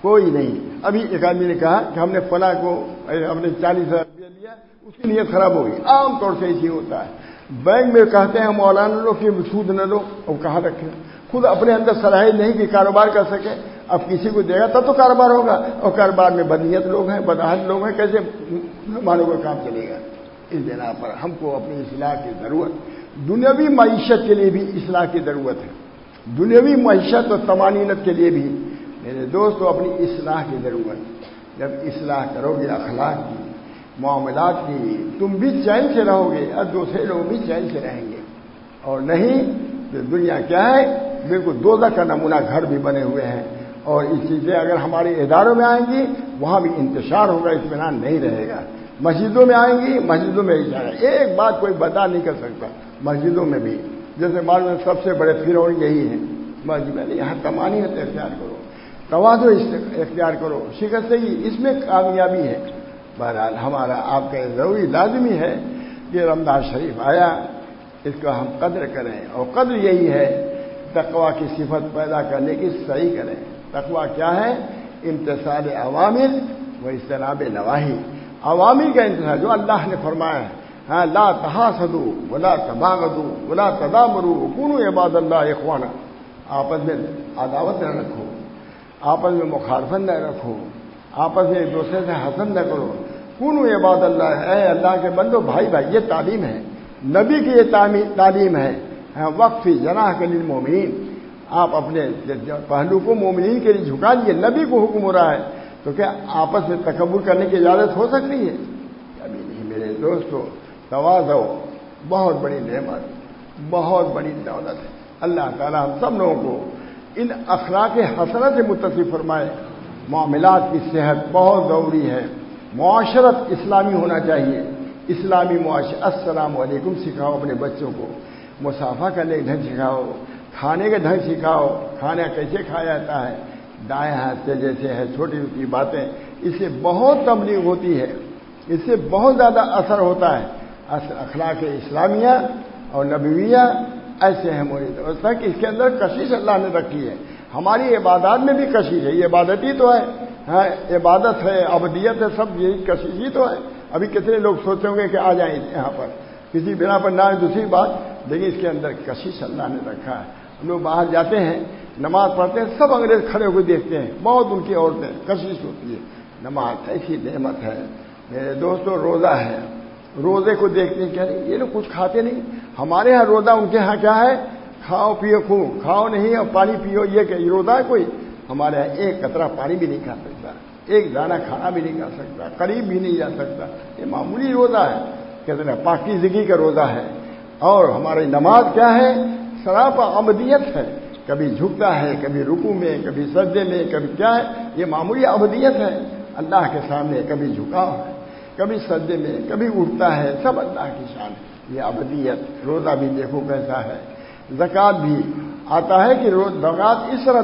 کوئی نہیں. ابھی ایک آدمی نے کہا کہ ہم نے فلاں کو ہم نے 40,000 روپیہ لیا، اس کی نیت خراب ہو گئی. عام طور سے ایسی ہوتا ہے. بینک میں کہتے ہیں مولانا لو کہ سود نہ لو، اور کہاں رکھے، خود اپنے اندر صلاحیت نہیں کہ کاروبار کر سکے. اب کسی کو دے گا تب تو کاروبار ہوگا، اور کاروبار میں بدنیت لوگ ہیں، بدعہد لوگ ہیں، کیسے مسلمانوں کا کام چلے گا؟ اس بنا پر ہم کو اپنی اصلاح کی ضرورت، دنیاوی معیشت کے لیے بھی اصلاح کی ضرورت ہے. دنیاوی معیشت اور طمانینت کے لیے بھی میرے دوستو اپنی اصلاح کی ضرورت. جب اصلاح کرو گے اخلاق کی، معاملات کی، تم بھی چین سے رہو گے اور دوسرے لوگ بھی چین سے رہیں گے. اور نہیں تو دنیا کیا ہے، بالکل دوزخ کا نمونہ گھر بھی بنے ہوئے ہیں. اور اس چیزیں اگر ہمارے اداروں میں آئیں گی وہاں بھی انتشار ہوگا، اطمینان نہیں رہے گا. مسجدوں میں آئیں گی، مسجدوں میں ہی جائے. ایک بات کوئی بتا نہیں کر سکتا مسجدوں میں بھی، جیسے معلوم سب سے بڑے فرعون یہی ہیں مسجد میں. یہاں طمانینت اختیار کرو، تواضع اختیار کرو، شکستگی، اس میں کامیابی ہے. بہرحال ہمارا آپ کا ضروری لازمی ہے کہ رمضان شریف آیا، اس کا ہم قدر کریں. اور قدر یہی ہے تقویٰ کی صفت پیدا کرنے کی صحیح کریں. تقویٰ کیا ہے؟ امتثال اوامر و اجتناب نواہی. عوامل کا انتظار جو اللہ نے فرمایا ہے، ہاں لا تحاسدوا ولا تباغضوا ولا تدابروا وكونوا عباد اللہ اخوانا. آپس میں عداوت نہ رکھو، آپس میں مخالفت نہ رکھو، آپس میں ایک دوسرے سے حسد نہ کرو. کونوا عباد اللہ، اے اللہ کے بندو بھائی بھائی. یہ تعلیم ہے نبی کی، یہ تعلیم ہے. وقف جناح للمؤمنین، آپ اپنے پہلو کو مومنین کے لیے جھکا دیے. نبی کو حکم ہو رہا ہے تو کیا آپس میں تکبر کرنے کی اجازت ہو سکتی ہے؟ کبھی نہیں. میرے دوستو تواضع بہت بڑی نعمت، بہت بڑی دولت ہے. اللہ تعالیٰ ہم سب لوگوں کو ان اخلاق حسنہ سے متصف فرمائے. معاملات کی صحت بہت ضروری ہے. معاشرت اسلامی ہونا چاہیے، اسلامی معاشرت. السلام علیکم سکھاؤ اپنے بچوں کو، مصافحہ کرنے کا ڈھنگ سکھاؤ، کھانے کا ڈھنگ سکھاؤ، کھانا کیسے کھایا جاتا ہے، دائیں ہاتھ سے جیسے ہے، چھوٹی چھوٹی باتیں. اس سے بہت تبلیغ ہوتی ہے، اس سے بہت زیادہ اثر ہوتا ہے. اخلاق اسلامیہ اور نبویہ ایسے ہیں مرید. اور تک اس کے اندر کشش اللہ نے رکھی ہے. ہماری عبادات میں بھی کشش ہے، یہ عبادت ہی تو ہے. ہاں عبادت ہے، عبودیت ہے، سب یہی کشش ہی تو ہے. ابھی کتنے لوگ سوچیں گے کہ آ جائیں یہاں پر کسی بنا پر نہ ہے، دوسری بات، لیکن اس کے اندر کشش اللہ نے رکھا ہے. ہم لوگ باہر جاتے ہیں، نماز پڑھتے ہیں، سب انگریز کھڑے ہوئے دیکھتے ہیں، بہت ان کی عورتیں، کشش ہوتی ہے. نماز ایسی نعمت ہے میرے دوستو. روزہ ہے، روزے کو دیکھتے ہیں کیا نہیں، یہ لوگ کچھ کھاتے نہیں. ہمارے ہاں روزہ، ان کے ہاں کیا ہے؟ کھاؤ پیو خوب، کھاؤ نہیں اور پانی پیو. یہ کہ روزہ ہے کوئی؟ ہمارے یہاں ایک قطرہ پانی بھی نہیں کھا سکتا، ایک دانہ کھانا بھی نہیں کھا سکتا، قریب بھی نہیں جا سکتا. یہ معمولی روزہ ہے، کہتے ہیں پاکیزگی کا روزہ ہے. اور ہماری نماز کیا ہے؟ سراپا عبودیت ہے. کبھی جھکتا ہے، کبھی رکوع میں، کبھی سجدے میں، کبھی کیا ہے، یہ معمولی عبودیت ہے اللہ کے سامنے. کبھی جھکاؤ ہے، کبھی سجدے میں، کبھی اٹھتا ہے، سب اللہ کی شان ہے. یہ عبودیت. روزہ بھی دیکھو کیسا ہے. زکوٰۃ بھی آتا ہے کہ زکوٰۃ اس طرح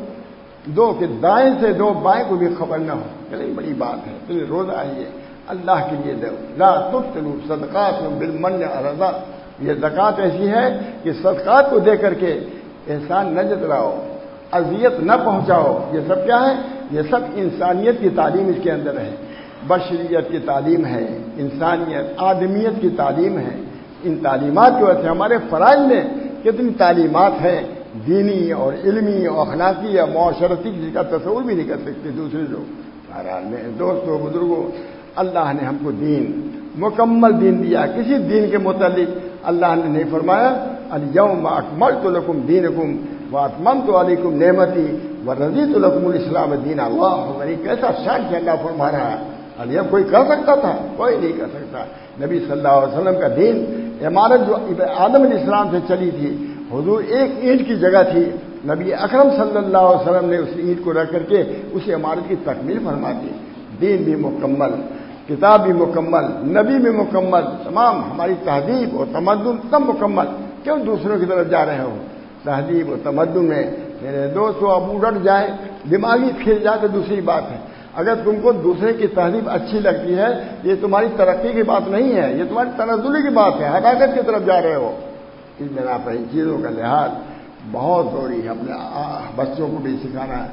دو کہ دائیں سے دو، بائیں کو بھی خبر نہ ہو. چلے بڑی بات ہے. چلیے روزہ آئیے اللہ کے لیے دو. لا تبطلوا صدقاتکم بالمن والأذى. یہ زکوٰۃ ایسی ہے کہ صدقات کو دے کر کے احسان نہ جتلاؤ، اذیت نہ پہنچاؤ. یہ سب کیا ہے؟ یہ سب انسانیت کی تعلیم اس کے اندر ہے، بشریت کی تعلیم ہے، انسانیت آدمیت کی تعلیم ہے. ان تعلیمات کی وجہ سے ہمارے فرائض میں کتنی تعلیمات ہیں دینی اور علمی اور اخلاقی یا معاشرتی، جس کا تصور بھی نہیں کر سکتے دوسرے لوگ. بہرحال میں دوستوں بزرگوں، اللہ نے ہم کو دین، مکمل دین دیا. کسی دین کے متعلق اللہ نے نہیں فرمایا الیوم اکملت لکم دینکم واتممت علیکم نعمتی ورضیت لکم الاسلام دینا. اللہ غنی، کیسا شان کہ اللہ فرما رہا ہے. اب کوئی کر سکتا تھا؟ کوئی نہیں کر سکتا. نبی صلی اللہ علیہ وسلم کا دین، عمارت جو آدم علیہ السلام سے چلی تھی، حضور ایک اینٹ کی جگہ تھی، نبی اکرم صلی اللہ علیہ وسلم نے اس اینٹ کو رکھ کر کے اس عمارت کی تکمیل فرما دی. دین بھی مکمل، کتاب بھی مکمل، نبی بھی مکمل، تمام ہماری تہذیب اور تمدن سب مکمل. کیوں دوسروں کی طرف جا رہے ہو؟ تہذیب اور تمدن میں میرے دوستوں اب اڑ جائے، دماغی کھل جائے تو دوسری بات ہے. اگر تم کو دوسرے کی تہذیب اچھی لگتی ہے، یہ تمہاری ترقی کی بات نہیں ہے، یہ تمہاری تنزلی کی بات ہے، ہلاکت کی طرف جا رہے ہو. اس بنا پر ان چیزوں کا لحاظ بہت ضروری ہے. اپنے بچوں کو بھی سکھانا ہے،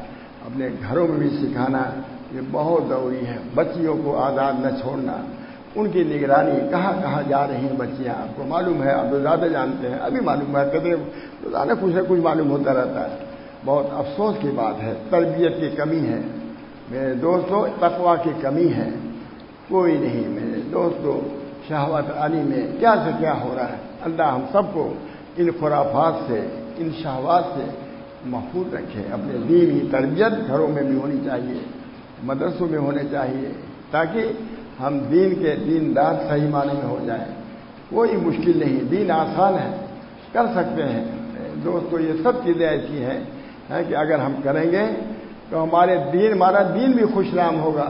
اپنے گھروں میں بھی سکھانا یہ بہت ضروری ہے. بچیوں کو آزاد نہ چھوڑنا, ان کی نگرانی. کہاں کہاں جا رہی ہیں بچیاں, آپ کو معلوم ہے, آپ تو زیادہ جانتے ہیں, ابھی معلوم ہے, کبھی روزانہ کچھ نہ کچھ معلوم ہوتا رہتا ہے. بہت افسوس کی بات ہے, تربیت کی کمی ہے میرے دوستوں, تقویٰ کی کمی ہے. کوئی نہیں میرے دوستوں, شہوت علی میں کیا سے کیا ہو رہا ہے. اللہ ہم سب کو ان خرافات سے, ان شہوات سے محفوظ رکھے. اپنے دین کی تربیت گھروں میں بھی ہونی چاہیے, مدرسوں میں ہونے چاہیے, تاکہ ہم دین کے دیندار صحیح معنی میں ہو جائیں. کوئی مشکل نہیں, دین آسان ہے, کر سکتے ہیں. دوستو یہ سب چیزیں ایسی ہیں کہ اگر ہم کریں گے تو ہمارا دین بھی خوش نام ہوگا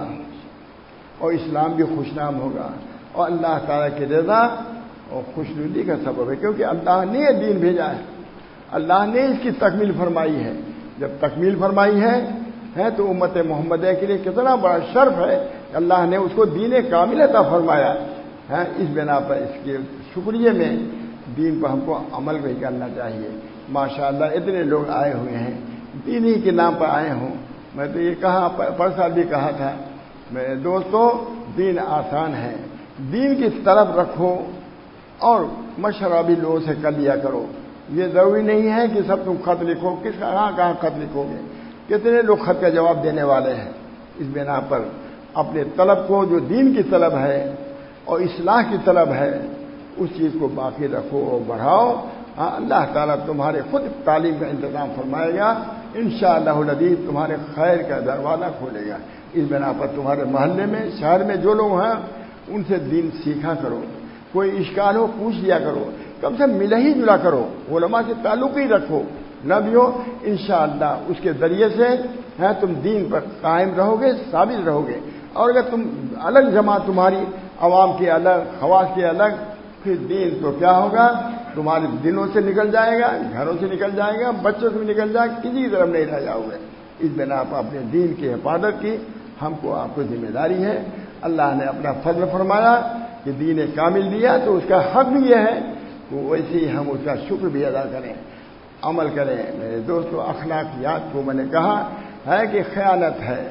اور اسلام بھی خوش نام ہوگا, اور اللہ تعالیٰ کی رضا اور خوشنودی کا سبب ہے. کیونکہ اللہ نے یہ دین بھیجا ہے, اللہ نے اس کی تکمیل فرمائی ہے. جب تکمیل فرمائی ہے تو امت محمدیہ کے لیے کتنا بڑا شرف ہے کہ اللہ نے اس کو دین کامل عطا فرمایا ہے. اس بنا پر اس کے شکریہ میں دین پر ہم کو عمل بھی کرنا چاہیے. ماشاءاللہ اتنے لوگ آئے ہوئے ہیں, دین ہی کے نام پر آئے ہوں. میں تو یہ کہا, پرسال بھی کہا تھا میرے دوستوں, دین آسان ہے, دین کی طرف رکھو اور مشورہ بھی لوگوں سے کر لیا کرو. یہ ضروری نہیں ہے کہ سب تم خط لکھو, کہاں خط لکھو گے, کتنے لوگ خط کا جواب دینے والے ہیں. اس بنا پر اپنے طلب کو, جو دین کی طلب ہے اور اصلاح کی طلب ہے, اس چیز کو باقی رکھو اور بڑھاؤ. اللہ تعالیٰ تمہارے خود تعلیم کا انتظام فرمائے گا. انشاءاللہ العزیز تمہارے خیر کا دروازہ کھولے گا. اس بنا پر تمہارے محلے میں, شہر میں جو لوگ ہیں ان سے دین سیکھا کرو. کوئی اشکال ہو پوچھ لیا کرو, کم سے ملا ہی جلا کرو, علماء سے تعلق ہی رکھو. نہ بھی ہو انشاءاللہ اس کے ذریعے سے تم دین پر قائم رہو گے, ثابت رہو گے. اور اگر تم الگ جماعت, تمہاری عوام کی الگ, خواص کی الگ, پھر دین تو کیا ہوگا, تمہارے دلوں سے نکل جائے گا, گھروں سے نکل جائے گا, بچوں سے بھی نکل جائے گا, کسی طرف نہیں رہ جاؤ گے. اس بنا پر اپنے دین کی حفاظت کی ہم کو, آپ کو ذمہ داری ہے. اللہ نے اپنا فضل فرمایا کہ دین کامل دیا, تو اس کا حق بھی یہ ہے کہ ویسے ہی ہم اس کا شکر بھی ادا کریں, عمل کریں. میرے دوستو, اخلاقیات کو میں نے کہا ہے کہ خیانت ہے,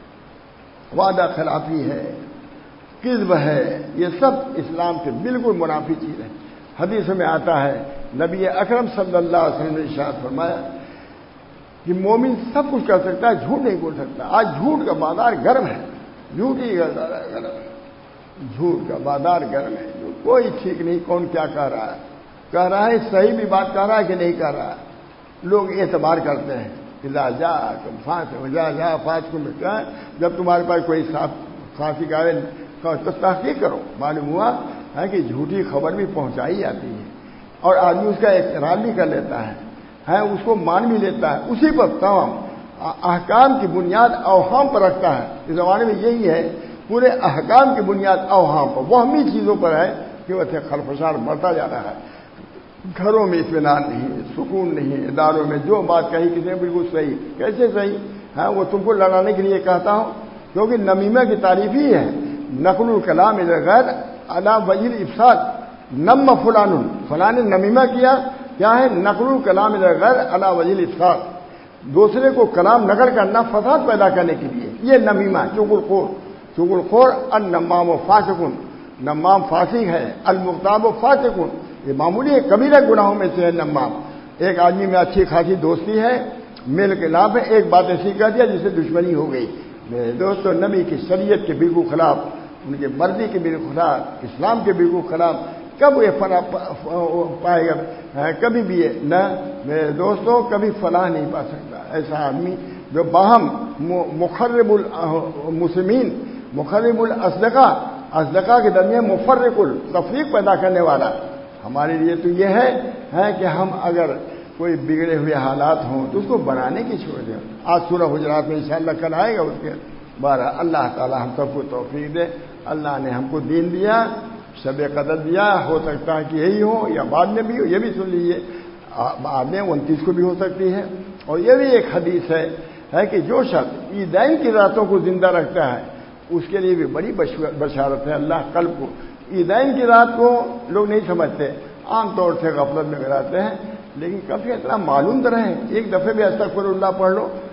وعدہ خلافی ہے, کذب ہے, یہ سب اسلام سے بالکل منافی چیز ہے. حدیث میں آتا ہے, نبی اکرم صلی اللہ علیہ وسلم نے ارشاد فرمایا کہ مومن سب کچھ کر سکتا ہے, جھوٹ نہیں بول سکتا. آج جھوٹ کا بازار گرم ہے, جھوٹ ہی گرم, جھوٹ کا بازار گرم ہے. کوئی ٹھیک نہیں کون کیا کہہ رہا ہے صحیح بھی بات کہہ رہا ہے کہ نہیں کہہ رہا ہے. لوگ اعتبار کرتے ہیں کہ جا فاس کو ملتا ہے. جب تمہارے پاس کوئی خاصی کارے تو تحقیق کرو. معلوم ہوا ہے کہ جھوٹی خبر بھی پہنچائی جاتی ہے, اور آدمی اس کا اقرار بھی کر لیتا ہے, اس کو مان بھی لیتا ہے. اسی پر تمام احکام کی بنیاد اوہام پر رکھتا ہے. اس زمانے میں یہی ہے, پورے احکام کی بنیاد اوہام پر, وہمی چیزوں پر ہے کہ وہ خلفشار بڑھتا جا رہا ہے. گھروں میں اطمینان نہیں, سکون نہیں. اداروں میں جو بات کہی کسی نے بالکل صحیح, کیسے صحیح وہ تم کو لڑانے کے لیے کہتا ہوں, کیونکہ نمیمہ کی تعریف ہی ہے نقل الکلام غیر علی وجہ الافساد. نم فلان نے نمیمہ کیا ہے, نقل الکلام غیر علی وجہ الافساد, دوسرے کو کلام نقل کرنا فساد پیدا کرنے کے لیے. یہ نمیمہ, چغل خور النمام و فاسقون, نمام فاسق ہے, المغتاب و فاسقون, یہ معمولی کبیرہ گناہوں میں سے ہے نمام. ایک آدمی میں اچھی خاصی دوستی ہے, میل کے نام پہ ایک بات ایسی کہہ دیا جس سے دشمنی ہو گئی. میرے دوستو, نبی کی شریعت کے بالکل خلاف, ان کے مرضی کے بالکل خلاف, اسلام کے بالکل خلاف کب یہ فلاح پائے گا؟ کبھی بھی نہ میرے دوستو کبھی فلاح نہیں پا سکتا. ایسا آدمی جو باہم مخرب المسلمین, مخرب الاصدقاء کے درمیان مفرق التفریق پیدا کرنے والا. ہمارے لیے تو یہ ہے کہ ہم اگر کوئی بگڑے ہوئے حالات ہوں تو اس کو بنانے کی چھوڑ دیں. آج سورہ حجرات میں انشاءاللہ کل آئے گا اس کے بارہ. اللہ تعالی ہم سب کو توفیق دے. اللہ نے ہم کو دین دیا, شب قدر دیا, ہو سکتا ہے کہ یہی ہو یا بعد میں بھی ہو, یہ بھی سن لیجیے, بعد میں 29 کو بھی ہو سکتی ہے. اور یہ بھی ایک حدیث ہے کہ جو شخص عیدین کی راتوں کو زندہ رکھتا ہے اس کے لیے بھی بڑی بشارت ہے. اللہ قلب کو, عیدین کی رات کو لوگ نہیں سمجھتے, عام طور سے غفلت میں گراتے ہیں, لیکن کبھی اتنا معلوم تو رہے, ایک دفعہ بھی استغفر اللہ پڑھ لو,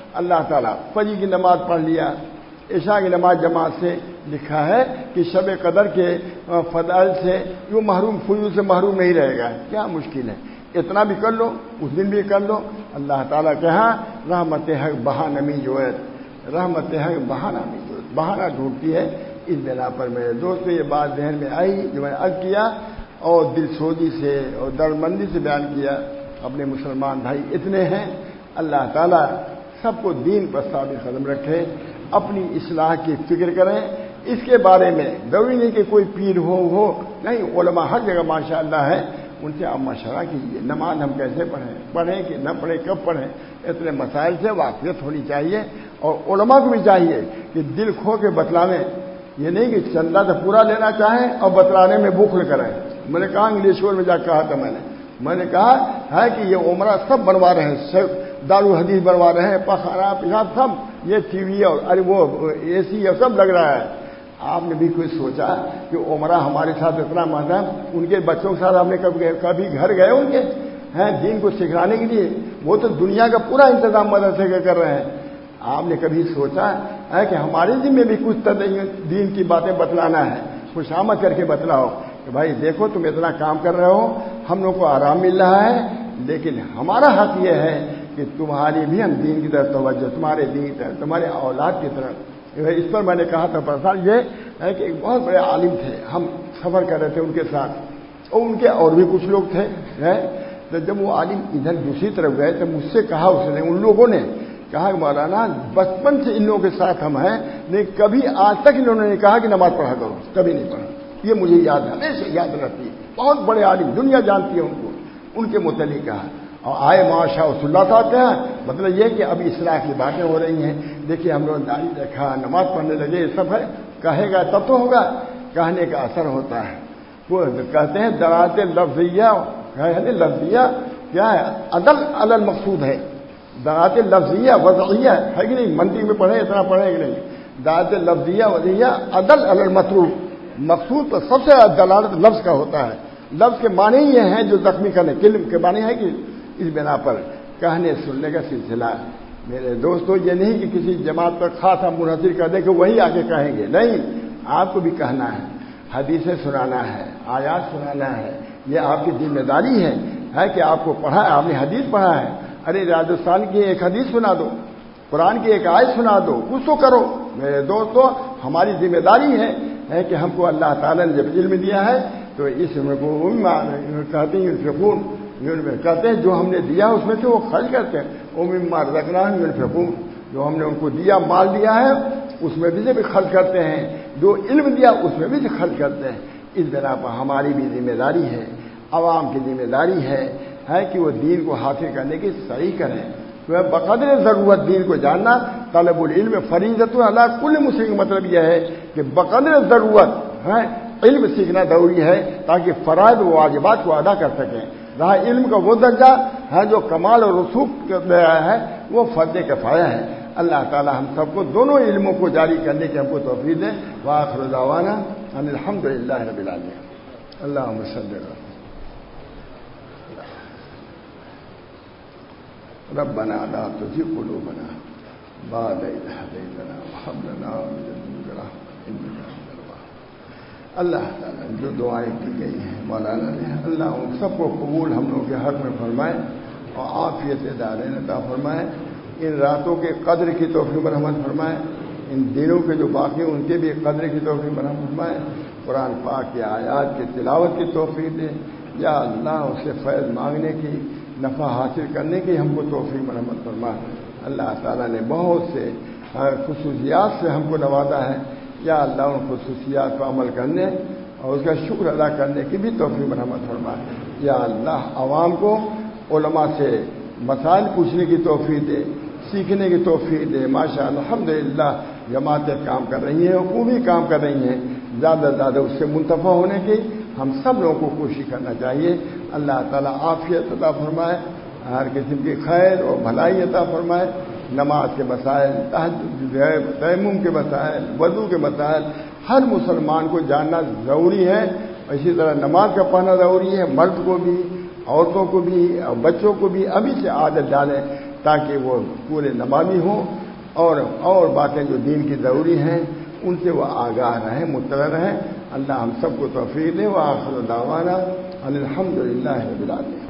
اللہ تعالیٰ فجر کی نماز پڑھ لیا، عشاء کی نماز جماعت سے، لکھا ہے کہ شب قدر کے فضائل سے وہ محروم، فضول سے محروم نہیں رہے گا۔ کیا مشکل ہے، اتنا بھی کر لو، اس دن بھی کر لو۔ اللہ تعالیٰ کے ہاں رحمت حق بہانہ می جوت، رحمت حق بہانہ می جوت، بہانہ ڈھونڈتی ہے۔ اس بنا پر میرے دوستو یہ بات ذہن میں آئی جو میں نے عرض کیا اور دل سوزی سے اور دردمندی سے بیان کیا۔ اپنے مسلمان بھائی اتنے ہیں، اللہ تعالیٰ سب کو دین پر ثابت قدم رکھے، اپنی اصلاح کی فکر کریں۔ اس کے بارے میں ضروری نہیں کہ کوئی پیر ہو نہیں، علماء ہر جگہ ماشاءاللہ ہے، ان سے آپ مشورہ کیجیے، نماز ہم کیسے پڑھیں کہ نہ پڑھیں، کب پڑھیں، اتنے مسائل سے واقفیت ہونی چاہیے۔ اور علماء کو بھی چاہیے کہ دل کھو کے بتلانے، یہ نہیں کہ چندہ تو پورا لینا چاہیں اور بتلانے میں بخل کریں۔ میں نے کہا انگلش میں جا کہا تھا، میں نے کہا ہے کہ یہ عمرہ سب بنوا رہے ہیں، دارو حدیث بنوا رہے ہیں، پخانہ پیشاب سب، یہ ٹی وی اور وہ اے سی اور سب لگ رہا ہے۔ آپ نے بھی کوئی سوچا کہ عمرہ ہمارے ساتھ اتنا مہنگا، ان کے بچوں کے ساتھ ہم نے کبھی گھر گئے ان کے ہیں دین کو سکھانے کے لیے؟ وہ تو دنیا کا پورا انتظام مدرسے کا کر رہے ہیں۔ آپ نے کبھی سوچا ہے کہ ہمارے ذمہ بھی کچھ دین کی باتیں بتلانا ہے، خوشامد کر کے بتلاؤ کہ بھائی دیکھو تم اتنا کام کر رہے ہو، ہم لوگ کو آرام مل رہا ہے، لیکن ہمارا حق یہ ہے کہ تمہاری بھی ہم دین کی طرف توجہ، تمہارے دین کی طرف، تمہارے اولاد کی طرف۔ اس پر میں نے کہا تھا پرسال یہ ہے کہ ایک بہت بڑے عالم تھے، ہم سفر کر رہے تھے ان کے ساتھ، اور ان کے اور بھی کچھ لوگ تھے، تو جب وہ عالم ادھر دوسری طرف گئے تو مجھ سے کہا اس نے، ان لوگوں نے کہا کہ مولانا بچپن سے ان لوگوں کے ساتھ ہم ہیں، لیکن کبھی آج تک انہوں نے کہا کہ نماز پڑھا کرو، کبھی نہیں پڑھا۔ یہ مجھے یاد ہے، ہمیشہ یاد رہتی ہے، بہت بڑے عالم، دنیا جانتی ہے ان کو، ان کے متعلق کہا۔ اور آئے معاشا رسول اللہ صاحب کہا، مطلب یہ کہ ابھی اصلاح کی باتیں ہو رہی ہیں، دیکھیے ہم لوگ داڑھی رکھا، نماز پڑھنے لگے، یہ سب ہے، کہے گا تب تو ہوگا، کہنے کا اثر ہوتا ہے۔ وہ کہتے ہیں درات لفظیہ، لفظیہ کیا ہے؟ عدل علل مقصود ہے، درات لفظیہ وضعیہ ہے کہ نہیں؟ منطق میں پڑھیں، اتنا پڑھیں کہ نہیں؟ درات لفظیہ وضعیہ عدل علل مطلوب، مقصود تو سب سے دلالت لفظ کا ہوتا ہے، لفظ کے معنی یہ ہیں جو زخمی کرنے، کلم کے معنی ہے کہ اس بنا پر کہنے سننے کا سلسلہ۔ میرے دوستو یہ نہیں کہ کسی جماعت پر خاص ہم منحصر کر دیں کہ وہی آگے کہیں گے، نہیں، آپ کو بھی کہنا ہے، حدیثیں سنانا ہے، آیات سنانا ہے، یہ آپ کی ذمہ داری ہے کہ آپ کو پڑھا ہے، آپ نے حدیث پڑھا ہے، ارے راجستھان کی ایک حدیث سنا دو، قرآن کی ایک آیت سنا دو، کچھ تو کرو۔ میرے دوستو ہماری ذمہ داری ہے کہ ہم کو اللہ تعالیٰ نے جب علم دیا ہے تو اس علم کو کہتے ہیں جو ہم نے دیا اس میں سے وہ خرچ کرتے ہیں، مما رزقناہم ينفقون، جو ہم نے ان کو دیا، مال دیا ہے اس میں بھی سے بھی خرچ کرتے ہیں، جو علم دیا اس میں بھی سے خرچ کرتے ہیں۔ اس بنا پر ہماری بھی ذمہ داری ہے، عوام کی ذمہ داری ہے کہ وہ دین کو حاصل کرنے کی صحیح کریں۔ تو بقدر ضرورت دین کو جاننا، طلب العلم فریضۃ علی کل مسلم، مطلب یہ ہے کہ بقدر ضرورت علم سیکھنا ضروری ہے تاکہ فرائض و واجبات کو ادا کر سکیں۔ رہا علم کا وہ درجہ ہے جو کمال اور رسوخ ہے، وہ فرض کفایہ ہے۔ اللہ تعالی ہم سب کو دونوں علموں کو جاری کرنے کی ہم کو توفیق دے۔ وآخر دعوانا ان الحمد للہ رب العالمین۔ اللہم صل علی ربنا لا تزغ قلوبنا بعد إذ هديتنا وهب لنا من لدنك رحمة إنك أنت الوهاب۔ اللہ تعالیٰ جو دعائیں کی گئی ہیں مولانا نے، اللہ ان سب کو قبول ہم لوگوں کے حق میں فرمائے اور عافیت دارین عطا فرمائے۔ ان راتوں کے قدر کی توفیق مرحمت فرمائے، ان دنوں کے جو باقی ان کے بھی قدر کی توفیق مرحمت فرمائے۔ قرآن پاک کی آیات کی تلاوت کی توفیق دے، یا اللہ اس سے فیض مانگنے کی، نفع حاصل کرنے کی ہم کو توفیق مرحمت فرمائے۔ اللہ تعالیٰ نے بہت سے خصوصیات سے ہم کو نوازا ہے، یا اللہ ان خصوصیات پر عمل کرنے اور اس کا شکر ادا کرنے کی بھی توفیق مرحمت فرمائے۔ یا اللہ عوام کو علماء سے مسائل پوچھنے کی توفیق دے، سیکھنے کی توفیق دے۔ ماشاءاللہ الحمدللہ جماعتیں کام کر رہی ہیں، حکومت کام کر رہی ہیں، زیادہ سے زیادہ اس سے منتفع ہونے کی ہم سب لوگوں کو کوشش کرنا چاہیے۔ اللہ تعالیٰ عافیت عطا فرمائے، ہر قسم کی خیر اور بھلائی عطا فرمائے۔ نماز کے مسائل، تیمم کے مسائل، وضو کے مسائل ہر مسلمان کو جاننا ضروری ہے۔ اسی طرح نماز کا پڑھنا ضروری ہے، مرد کو بھی، عورتوں کو بھی اور بچوں کو بھی ابھی سے عادت ڈالیں تاکہ وہ پورے نمامی ہوں اور باتیں جو دین کی ضروری ہیں ان سے وہ آگاہ رہیں، مطلع رہیں۔ اللہ ہم سب کو توفیق دے۔ وآخر دعوانا ان الحمد للہ رب العالمین۔